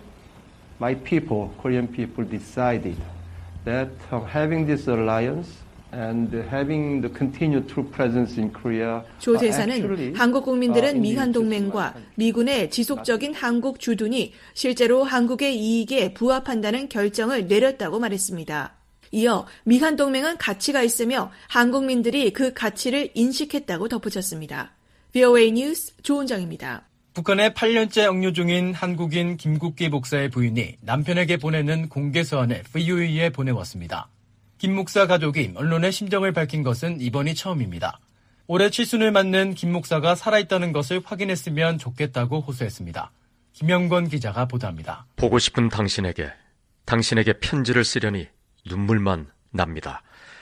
my people, Korean people, decided that having this alliance and having the continued true presence in Korea. 조 대사는 한국 국민들은 미한 동맹과 미군의 지속적인 한국 주둔이 실제로 한국의 이익에 부합한다는 결정을 내렸다고 말했습니다. 이어 미한 동맹은 가치가 있으며 한국민들이 그 가치를 인식했다고 덧붙였습니다. 브이오에이 뉴스 조은정입니다. 북한의 팔 년째 억류 중인 한국인 김국기 목사의 부인이 남편에게 보내는 공개 서한을 브이오에이에 보내왔습니다. 김 목사 가족이 언론에 심정을 밝힌 것은 이번이 처음입니다. 올해 칠순을 맞는 김 목사가 살아있다는 것을 확인했으면 좋겠다고 호소했습니다. 김영건 기자가 보도합니다. 보고 싶은 당신에게, 당신에게 편지를 쓰려니 눈물만 납니다.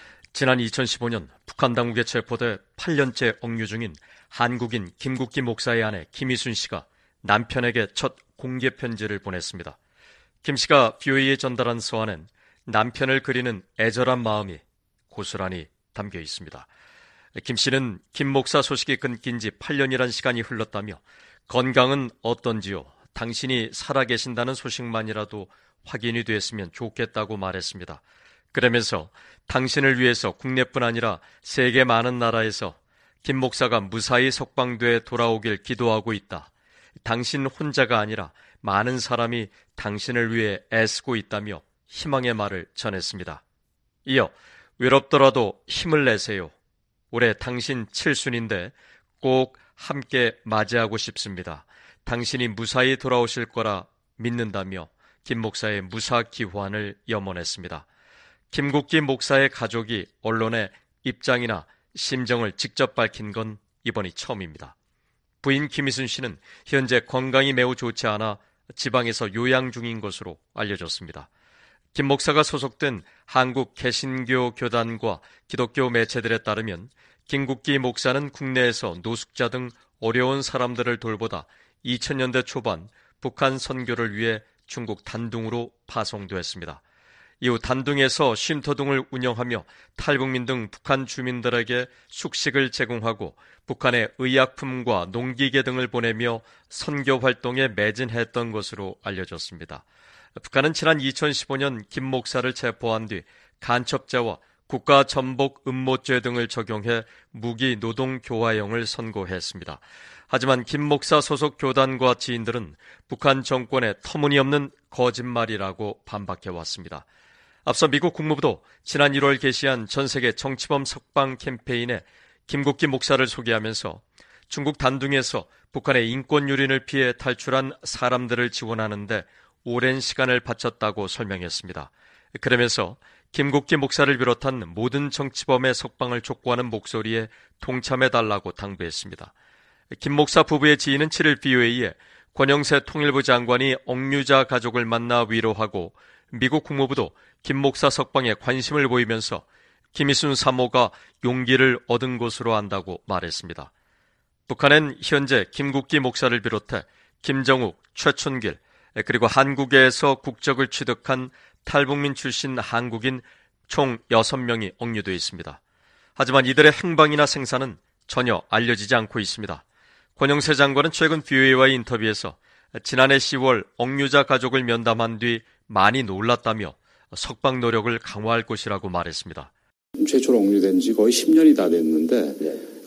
지난 이천십오 년 북한 당국에 체포돼 팔 년째 억류 중인 한국인 김국기 목사의 아내 김희순 씨가 남편에게 첫 공개 편지를 보냈습니다. 김 씨가 브이오에이에 전달한 서한엔 남편을 그리는 애절한 마음이 고스란히 담겨 있습니다. 김 씨는 김 목사 소식이 끊긴 지 팔 년이란 시간이 흘렀다며 건강은 어떤지요? 당신이 살아계신다는 소식만이라도 확인이 됐으면 좋겠다고 말했습니다. 그러면서 당신을 위해서 국내뿐 아니라 세계 많은 나라에서 김 목사가 무사히 석방돼 돌아오길 기도하고 있다. 당신 혼자가 아니라 많은 사람이 당신을 위해 애쓰고 있다며 희망의 말을 전했습니다. 이어 외롭더라도 힘을 내세요. 올해 당신 칠순인데 꼭 함께 맞이하고 싶습니다. 당신이 무사히 돌아오실 거라 믿는다며 김 목사의 무사 기환을 염원했습니다. 김국기 목사의 가족이 언론에 입장이나 심정을 직접 밝힌 건 이번이 처음입니다. 부인 김희순 씨는 현재 건강이 매우 좋지 않아 지방에서 요양 중인 것으로 알려졌습니다. 김 목사가 소속된 한국 개신교 교단과 기독교 매체들에 따르면 김국기 목사는 국내에서 노숙자 등 어려운 사람들을 돌보다 이천 년대 초반 북한 선교를 위해 중국 단둥으로 파송됐습니다. 이후 단둥에서 쉼터 등을 운영하며 탈북민 등 북한 주민들에게 숙식을 제공하고 북한에 의약품과 농기계 등을 보내며 선교 활동에 매진했던 것으로 알려졌습니다. 북한은 지난 이천십오 년 김 목사를 체포한 뒤 간첩죄와 국가전복 음모죄 등을 적용해 무기 노동 교화형을 선고했습니다. 하지만 김 목사 소속 교단과 지인들은 북한 정권의 터무니없는 거짓말이라고 반박해왔습니다. 앞서 미국 국무부도 지난 일월 개시한 전세계 정치범 석방 캠페인에 김국기 목사를 소개하면서 중국 단둥에서 북한의 인권 유린을 피해 탈출한 사람들을 지원하는데 오랜 시간을 바쳤다고 설명했습니다. 그러면서 김국기 목사를 비롯한 모든 정치범의 석방을 촉구하는 목소리에 동참해달라고 당부했습니다. 김 목사 부부의 지인은 칠 일 브이오에이에 권영세 통일부 장관이 억류자 가족을 만나 위로하고 미국 국무부도 김 목사 석방에 관심을 보이면서 김희순 사모가 용기를 얻은 것으로 안다고 말했습니다. 북한은 현재 김국기 목사를 비롯해 김정욱, 최춘길, 그리고 한국에서 국적을 취득한 탈북민 출신 한국인 총 여섯 명이 억류되어 있습니다. 하지만 이들의 행방이나 생사는 전혀 알려지지 않고 있습니다. 권영세 장관은 최근 브이오에이와의 인터뷰에서 지난해 시월 억류자 가족을 면담한 뒤 많이 놀랐다며 석방 노력을 강화할 것이라고 말했습니다. 최초로 억류된 지 거의 십 년이 다 됐는데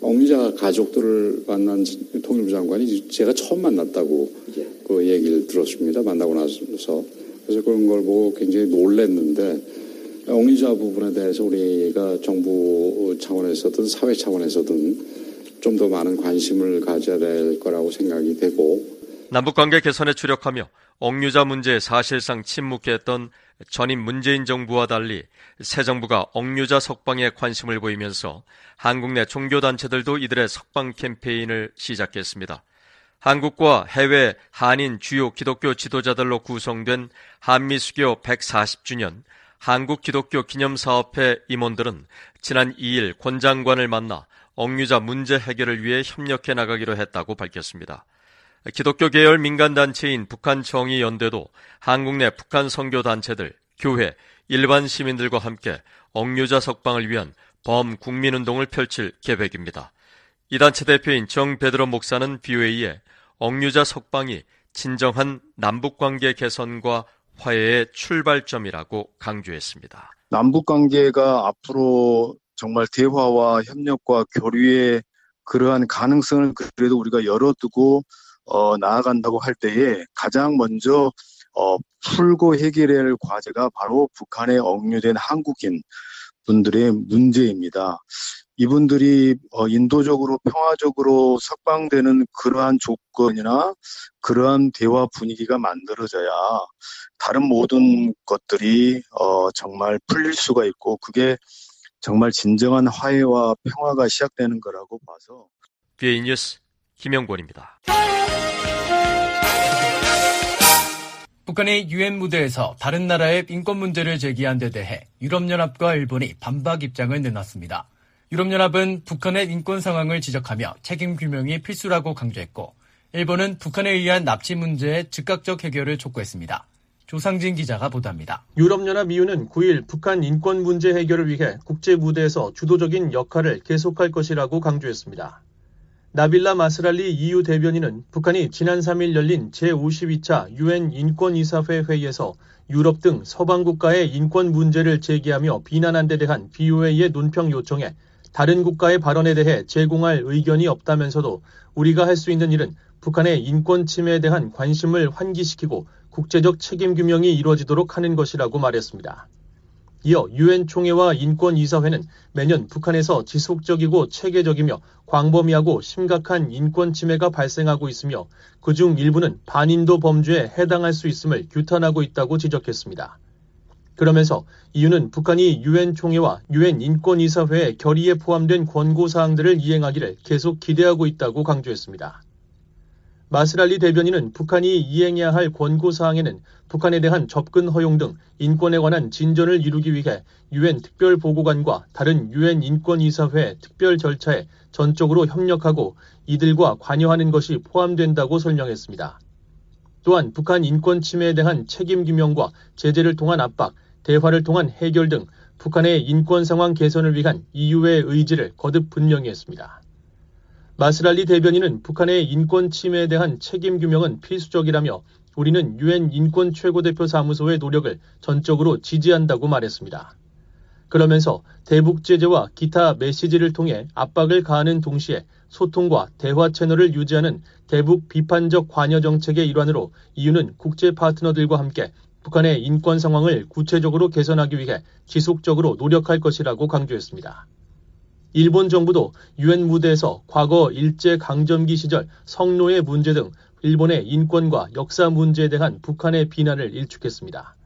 옥류자 가족들을 만난 통일부 장관이 제가 처음 만났다고 예. 그 얘기를 들었습니다. 만나고 나서. 그래서 그런 걸 보고 굉장히 놀랐는데 옥류자 부분에 대해서 우리가 정부 차원에서든 사회 차원에서든 좀 더 많은 관심을 가져야 될 거라고 생각이 되고 남북관계 개선에 주력하며 옥류자 문제에 사실상 침묵했던 전임 문재인 정부와 달리 새 정부가 옥류자 석방에 관심을 보이면서 한국 내 종교단체들도 이들의 석방 캠페인을 시작했습니다. 한국과 해외 한인 주요 기독교 지도자들로 구성된 한미수교 백사십 주년 한국기독교기념사업회 임원들은 지난 이 일 권 장관을 만나 옥류자 문제 해결을 위해 협력해 나가기로 했다고 밝혔습니다. 기독교 계열 민간단체인 북한정의연대도 한국 내 북한 선교단체들, 교회, 일반 시민들과 함께 옥류자 석방을 위한 범국민운동을 펼칠 계획입니다. 이 단체 대표인 정베드로 목사는 비오에이에 옥류자 석방이 진정한 남북관계 개선과 화해의 출발점이라고 강조했습니다. 남북관계가 앞으로 정말 대화와 협력과 교류의 그러한 가능성을 그래도 우리가 열어두고 어, 나아간다고 할 때에 가장 먼저 어, 풀고 해결해야 할 과제가 바로 북한에 억류된 한국인 분들의 문제입니다. 이분들이 어, 인도적으로 평화적으로 석방되는 그러한 조건이나 그러한 대화 분위기가 만들어져야 다른 모든 것들이 어, 정말 풀릴 수가 있고 그게 정말 진정한 화해와 평화가 시작되는 거라고 봐서 비에이 뉴스 김영권입니다. 북한이 유엔 무대에서 다른 나라의 인권 문제를 제기한 데 대해 유럽연합과 일본이 반박 입장을 내놨습니다. 유럽연합은 북한의 인권 상황을 지적하며 책임 규명이 필수라고 강조했고 일본은 북한에 의한 납치 문제의 즉각적 해결을 촉구했습니다. 조상진 기자가 보도합니다. 유럽연합 이유는 구 일 북한 인권 문제 해결을 위해 국제 무대에서 주도적인 역할을 계속할 것이라고 강조했습니다. 나빌라 마스랄리 이유 대변인은 북한이 지난 삼 일 열린 제오십이 차 유엔 인권이사회 회의에서 유럽 등 서방 국가의 인권 문제를 제기하며 비난한 데 대한 비오에이의 논평 요청에 다른 국가의 발언에 대해 제공할 의견이 없다면서도 우리가 할 수 있는 일은 북한의 인권 침해에 대한 관심을 환기시키고 국제적 책임 규명이 이루어지도록 하는 것이라고 말했습니다. 이어 유엔 총회와 인권이사회는 매년 북한에서 지속적이고 체계적이며 광범위하고 심각한 인권 침해가 발생하고 있으며 그중 일부는 반인도 범죄에 해당할 수 있음을 규탄하고 있다고 지적했습니다. 그러면서 이유는 북한이 유엔 총회와 유엔 인권이사회의 결의에 포함된 권고사항들을 이행하기를 계속 기대하고 있다고 강조했습니다. 마스랄리 대변인은 북한이 이행해야 할 권고사항에는 북한에 대한 접근 허용 등 인권에 관한 진전을 이루기 위해 유엔 특별보고관과 다른 유엔 인권이사회 특별 절차에 전적으로 협력하고 이들과 관여하는 것이 포함된다고 설명했습니다. 또한 북한 인권 침해에 대한 책임 규명과 제재를 통한 압박, 대화를 통한 해결 등 북한의 인권 상황 개선을 위한 이유의 의지를 거듭 분명히 했습니다. 마스랄리 대변인은 북한의 인권 침해에 대한 책임 규명은 필수적이라며 우리는 유엔 인권 최고대표 사무소의 노력을 전적으로 지지한다고 말했습니다. 그러면서 대북 제재와 기타 메시지를 통해 압박을 가하는 동시에 소통과 대화 채널을 유지하는 대북 비판적 관여 정책의 일환으로 이유는 국제 파트너들과 함께 북한의 인권 상황을 구체적으로 개선하기 위해 지속적으로 노력할 것이라고 강조했습니다. 일본 정부도 유엔 무대에서 과거 일제강점기 시절 성노예 문제 등 일본의 인권과 역사 문제에 대한 북한의 비난을 일축했습니다.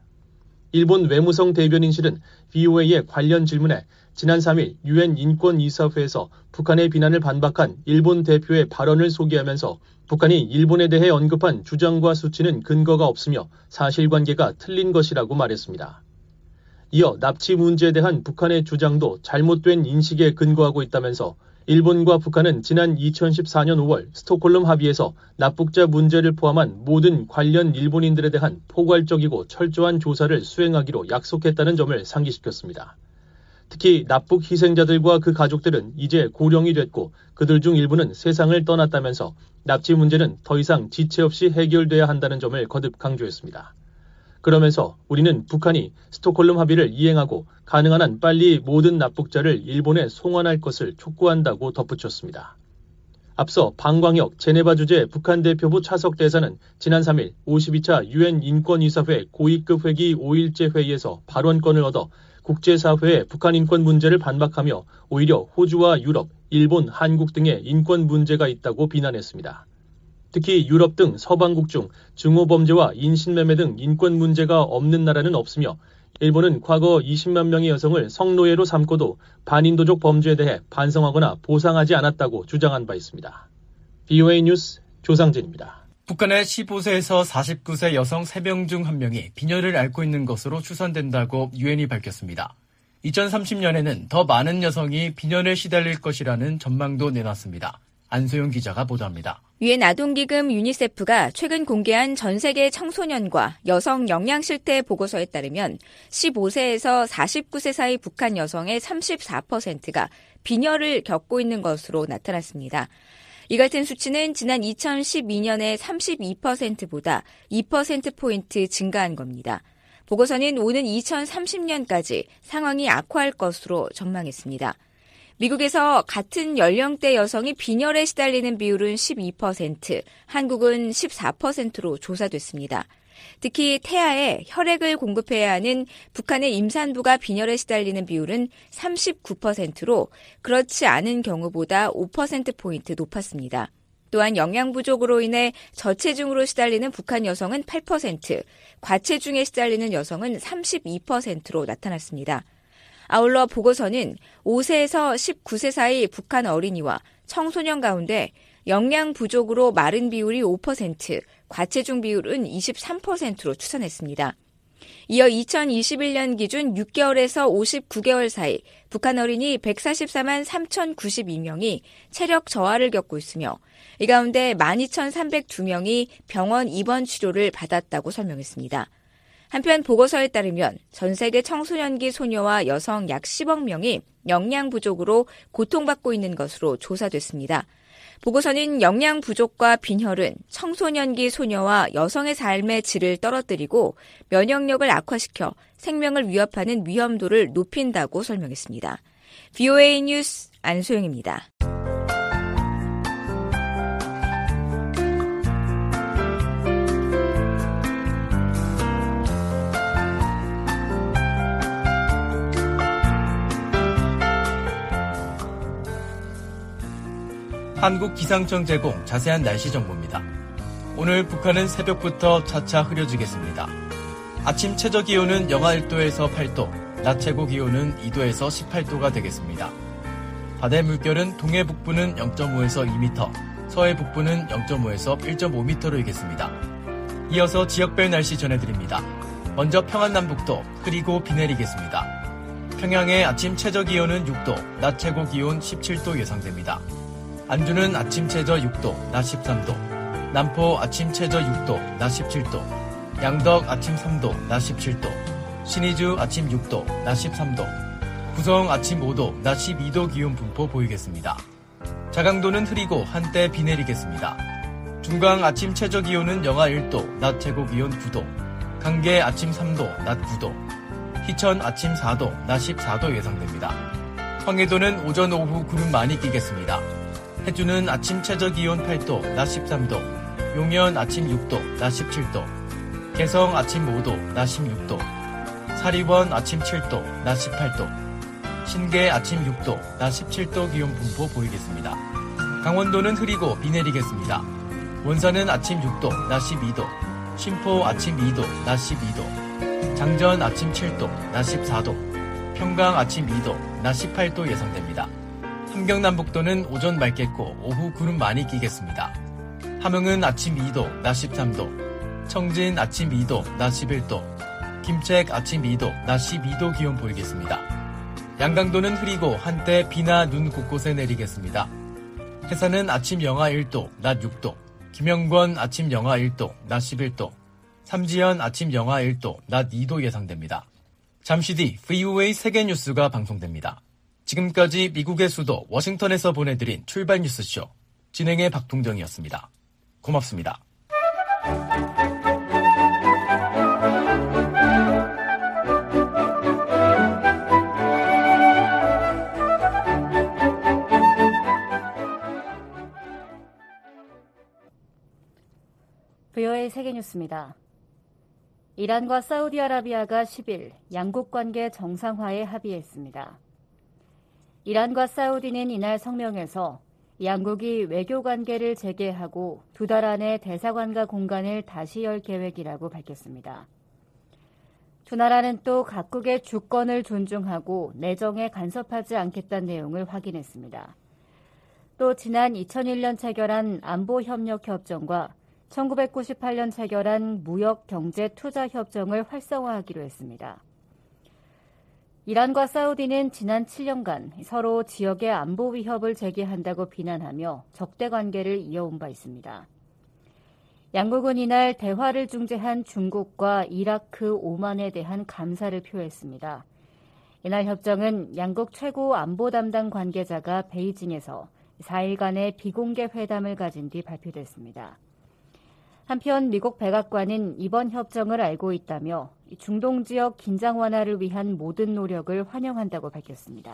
일본 외무성 대변인실은 비오에이의 관련 질문에 지난 삼 일 유엔 인권이사회에서 북한의 비난을 반박한 일본 대표의 발언을 소개하면서 북한이 일본에 대해 언급한 주장과 수치는 근거가 없으며 사실관계가 틀린 것이라고 말했습니다. 이어 납치 문제에 대한 북한의 주장도 잘못된 인식에 근거하고 있다면서 일본과 북한은 지난 이천십사 년 오월 스톡홀름 합의에서 납북자 문제를 포함한 모든 관련 일본인들에 대한 포괄적이고 철저한 조사를 수행하기로 약속했다는 점을 상기시켰습니다. 특히 납북 희생자들과 그 가족들은 이제 고령이 됐고 그들 중 일부는 세상을 떠났다면서 납치 문제는 더 이상 지체 없이 해결돼야 한다는 점을 거듭 강조했습니다. 그러면서 우리는 북한이 스톡홀름 합의를 이행하고 가능한 한 빨리 모든 납북자를 일본에 송환할 것을 촉구한다고 덧붙였습니다. 앞서 방광혁 제네바 주재 북한 대표부 차석 대사는 지난 삼 일 오십이 차 유엔 인권이사회 고위급 회기 오 일째 회의에서 발언권을 얻어 국제사회의 북한 인권 문제를 반박하며 오히려 호주와 유럽, 일본, 한국 등의 인권 문제가 있다고 비난했습니다. 특히 유럽 등 서방국 중 증오범죄와 인신매매 등 인권 문제가 없는 나라는 없으며 일본은 과거 이십만 명의 여성을 성노예로 삼고도 반인도적 범죄에 대해 반성하거나 보상하지 않았다고 주장한 바 있습니다. 브이오에이 뉴스 조상진입니다. 북한의 십오 세에서 사십구 세 여성 세 명 중 한 명이 빈혈을 앓고 있는 것으로 추산된다고 유엔이 밝혔습니다. 이천삼십 년에는 더 많은 여성이 빈혈에 시달릴 것이라는 전망도 내놨습니다. 안소영 기자가 보도합니다. 유엔 아동기금 유니세프가 최근 공개한 전 세계 청소년과 여성 영양 실태 보고서에 따르면 십오 세에서 사십구 세 사이 북한 여성의 삼십사 퍼센트가 빈혈을 겪고 있는 것으로 나타났습니다. 이 같은 수치는 지난 이천십이 년의 삼십이 퍼센트보다 이 퍼센트포인트 증가한 겁니다. 보고서는 오는 이천삼십 년까지 상황이 악화할 것으로 전망했습니다. 미국에서 같은 연령대 여성이 빈혈에 시달리는 비율은 십이 퍼센트, 한국은 십사 퍼센트로 조사됐습니다. 특히 태아에 혈액을 공급해야 하는 북한의 임산부가 빈혈에 시달리는 비율은 삼십구 퍼센트로 그렇지 않은 경우보다 오 퍼센트포인트 높았습니다. 또한 영양 부족으로 인해 저체중으로 시달리는 북한 여성은 팔 퍼센트, 과체중에 시달리는 여성은 삼십이 퍼센트로 나타났습니다. 아울러 보고서는 오 세에서 십구 세 사이 북한 어린이와 청소년 가운데 영양 부족으로 마른 비율이 오 퍼센트, 과체중 비율은 이십삼 퍼센트로 추산했습니다. 이어 이천이십일 년 기준 육 개월에서 오십구 개월 사이 북한 어린이 백사십사만 삼천구십이 명이 체력 저하를 겪고 있으며 이 가운데 만 이천삼백이 명이 병원 입원 치료를 받았다고 설명했습니다. 한편 보고서에 따르면 전 세계 청소년기 소녀와 여성 약 십억 명이 영양 부족으로 고통받고 있는 것으로 조사됐습니다. 보고서는 영양 부족과 빈혈은 청소년기 소녀와 여성의 삶의 질을 떨어뜨리고 면역력을 악화시켜 생명을 위협하는 위험도를 높인다고 설명했습니다. 브이오에이 뉴스 안소영입니다. 한국기상청 제공 자세한 날씨 정보입니다. 오늘 북한은 새벽부터 차차 흐려지겠습니다. 아침 최저 기온은 영하 일 도에서 팔 도, 낮 최고 기온은 이 도에서 십팔 도가 되겠습니다. 바다의 물결은 동해 북부는 영 점 오에서 이 미터, 서해 북부는 영 점 오에서 일 점 오 미터로 일겠습니다. 이어서 지역별 날씨 전해드립니다. 먼저 평안남북도 흐리고 비 내리겠습니다. 평양의 아침 최저 기온은 육 도, 낮 최고 기온 십칠 도 예상됩니다. 안주는 아침 최저 육 도, 낮 십삼 도, 남포 아침 최저 육 도, 낮 십칠 도, 양덕 아침 삼 도, 낮 십칠 도, 신의주 아침 육 도, 낮 십삼 도, 구성 아침 오 도, 낮 십이 도 기온 분포 보이겠습니다. 자강도는 흐리고 한때 비 내리겠습니다. 중강 아침 최저 기온은 영하 일 도, 낮 최고 기온 구 도, 강계 아침 삼 도, 낮 구 도, 희천 아침 사 도, 낮 십사 도 예상됩니다. 황해도는 오전 오후 구름 많이 끼겠습니다. 해주는 아침 최저 기온 팔 도, 낮 십삼 도, 용현 아침 육 도, 낮 십칠 도, 개성 아침 오 도, 낮 십육 도, 사리원 아침 칠 도, 낮 십팔 도, 신계 아침 육 도, 낮 십칠 도 기온 분포 보이겠습니다. 강원도는 흐리고 비 내리겠습니다. 원산은 아침 육 도, 낮 십이 도, 신포 아침 이 도, 낮 십이 도, 장전 아침 칠 도, 낮 십사 도, 평강 아침 이 도, 낮 십팔 도 예상됩니다. 함경남북도는 오전 맑겠고 오후 구름 많이 끼겠습니다. 함흥은 아침 이 도, 낮 십삼 도, 청진 아침 이 도, 낮 십일 도, 김책 아침 이 도, 낮 십이 도 기온 보이겠습니다. 양강도는 흐리고 한때 비나 눈 곳곳에 내리겠습니다. 해산은 아침 영하 일 도, 낮 육 도, 김영권 아침 영하 일 도, 낮 십일 도, 삼지연 아침 영하 일 도, 낮 이 도 예상됩니다. 잠시 뒤 브이오에이 세계뉴스가 방송됩니다. 지금까지 미국의 수도 워싱턴에서 보내드린 출발 뉴스쇼 진행의 박동정이었습니다. 고맙습니다. 뉴스입니다. 이란과 사우디아라비아가 십일 양국 관계 정상화에 합의했습니다. 이란과 사우디는 이날 성명에서 양국이 외교 관계를 재개하고 두 달 안에 대사관과 공간을 다시 열 계획이라고 밝혔습니다. 두 나라는 또 각국의 주권을 존중하고 내정에 간섭하지 않겠다는 내용을 확인했습니다. 또 지난 이천일 년 체결한 안보협력협정과 천구백구십팔 년 체결한 무역경제투자협정을 활성화하기로 했습니다. 이란과 사우디는 지난 칠 년간 서로 지역의 안보 위협을 제기한다고 비난하며 적대 관계를 이어온 바 있습니다. 양국은 이날 대화를 중재한 중국과 이라크, 오만에 대한 감사를 표했습니다. 이날 협정은 양국 최고 안보 담당 관계자가 베이징에서 사 일간의 비공개 회담을 가진 뒤 발표됐습니다. 한편 미국 백악관은 이번 협정을 알고 있다며 중동 지역 긴장 완화를 위한 모든 노력을 환영한다고 밝혔습니다.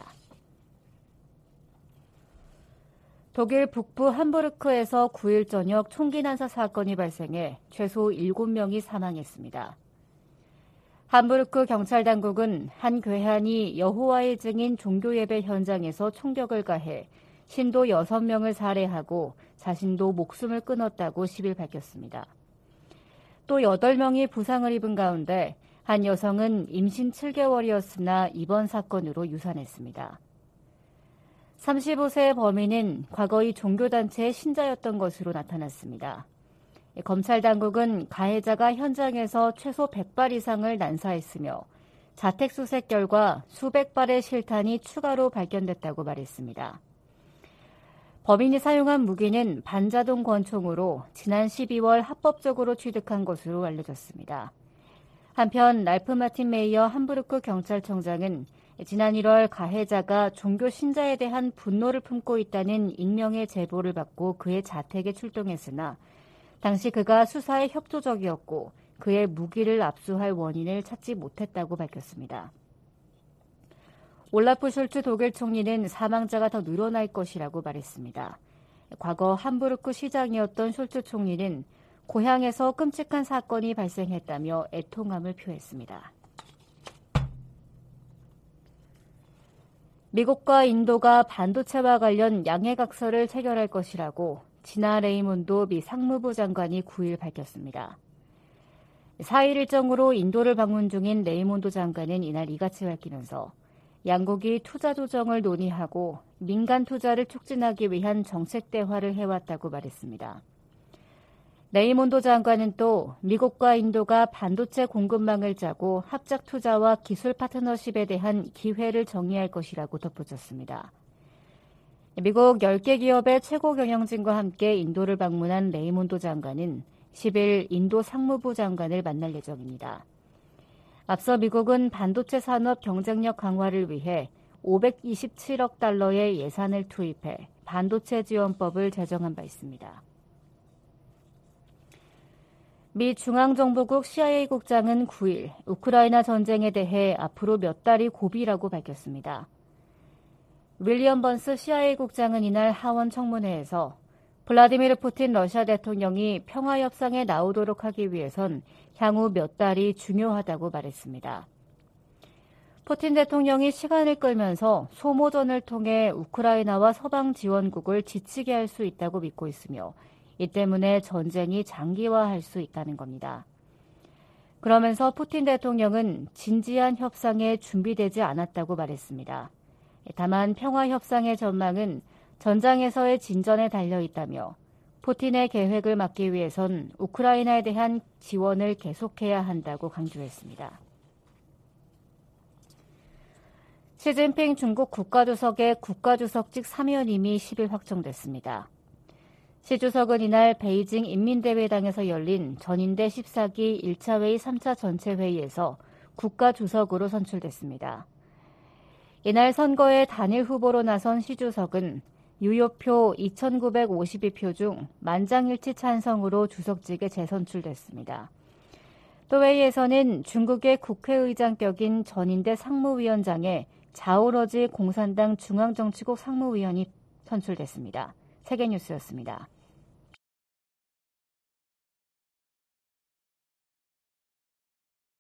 독일 북부 함부르크에서 구 일 저녁 총기 난사 사건이 발생해 최소 일곱 명이 사망했습니다. 함부르크 경찰 당국은 한 괴한이 여호와의 증인 종교예배 현장에서 총격을 가해 신도 여섯 명을 살해하고 자신도 목숨을 끊었다고 십 일 밝혔습니다. 또 여덟 명이 부상을 입은 가운데 한 여성은 임신 칠 개월이었으나 이번 사건으로 유산했습니다. 서른다섯 세의 범인은 과거의 종교단체의 신자였던 것으로 나타났습니다. 검찰 당국은 가해자가 현장에서 최소 백 발 이상을 난사했으며 자택 수색 결과 수백 발의 실탄이 추가로 발견됐다고 말했습니다. 범인이 사용한 무기는 반자동 권총으로 지난 십이월 합법적으로 취득한 것으로 알려졌습니다. 한편 랄프 마틴 메이어 함부르크 경찰청장은 지난 일월 가해자가 종교 신자에 대한 분노를 품고 있다는 익명의 제보를 받고 그의 자택에 출동했으나 당시 그가 수사에 협조적이었고 그의 무기를 압수할 원인을 찾지 못했다고 밝혔습니다. 올라프 숄츠 독일 총리는 사망자가 더 늘어날 것이라고 말했습니다. 과거 함부르크 시장이었던 숄츠 총리는 고향에서 끔찍한 사건이 발생했다며 애통함을 표했습니다. 미국과 인도가 반도체와 관련 양해각서를 체결할 것이라고 지나 레이몬도 미 상무부 장관이 구 일 밝혔습니다. 사 일 일정으로 인도를 방문 중인 레이몬도 장관은 이날 이같이 밝히면서 양국이 투자 조정을 논의하고 민간 투자를 촉진하기 위한 정책 대화를 해왔다고 말했습니다. 레이몬도 장관은 또 미국과 인도가 반도체 공급망을 짜고 합작 투자와 기술 파트너십에 대한 기회를 정의할 것이라고 덧붙였습니다. 미국 열 개 기업의 최고 경영진과 함께 인도를 방문한 레이몬도 장관은 십 일 인도 상무부 장관을 만날 예정입니다. 앞서 미국은 반도체 산업 경쟁력 강화를 위해 오백이십칠억 달러의 예산을 투입해 반도체 지원법을 제정한 바 있습니다. 미 중앙정보국 씨아이에이 국장은 구 일 우크라이나 전쟁에 대해 앞으로 몇 달이 고비라고 밝혔습니다. 윌리엄 번스 씨아이에이 국장은 이날 하원 청문회에서 블라디미르 푸틴 러시아 대통령이 평화협상에 나오도록 하기 위해선 향후 몇 달이 중요하다고 말했습니다. 푸틴 대통령이 시간을 끌면서 소모전을 통해 우크라이나와 서방 지원국을 지치게 할 수 있다고 믿고 있으며 이 때문에 전쟁이 장기화할 수 있다는 겁니다. 그러면서 푸틴 대통령은 진지한 협상에 준비되지 않았다고 말했습니다. 다만 평화협상의 전망은 전장에서의 진전에 달려 있다며 푸틴의 계획을 막기 위해선 우크라이나에 대한 지원을 계속해야 한다고 강조했습니다. 시진핑 중국 국가주석의 국가주석직 사면임이 십 일 확정됐습니다. 시 주석은 이날 베이징 인민대회당에서 열린 전인대 십사 기 일 차 회의 삼 차 전체회의에서 국가주석으로 선출됐습니다. 이날 선거에 단일 후보로 나선 시 주석은 유효표 이천구백오십이 표 중 만장일치 찬성으로 주석직에 재선출됐습니다. 또 회의에서는 중국의 국회의장격인 전인대 상무위원장에 자오러지 공산당 중앙정치국 상무위원이 선출됐습니다. 세계뉴스였습니다.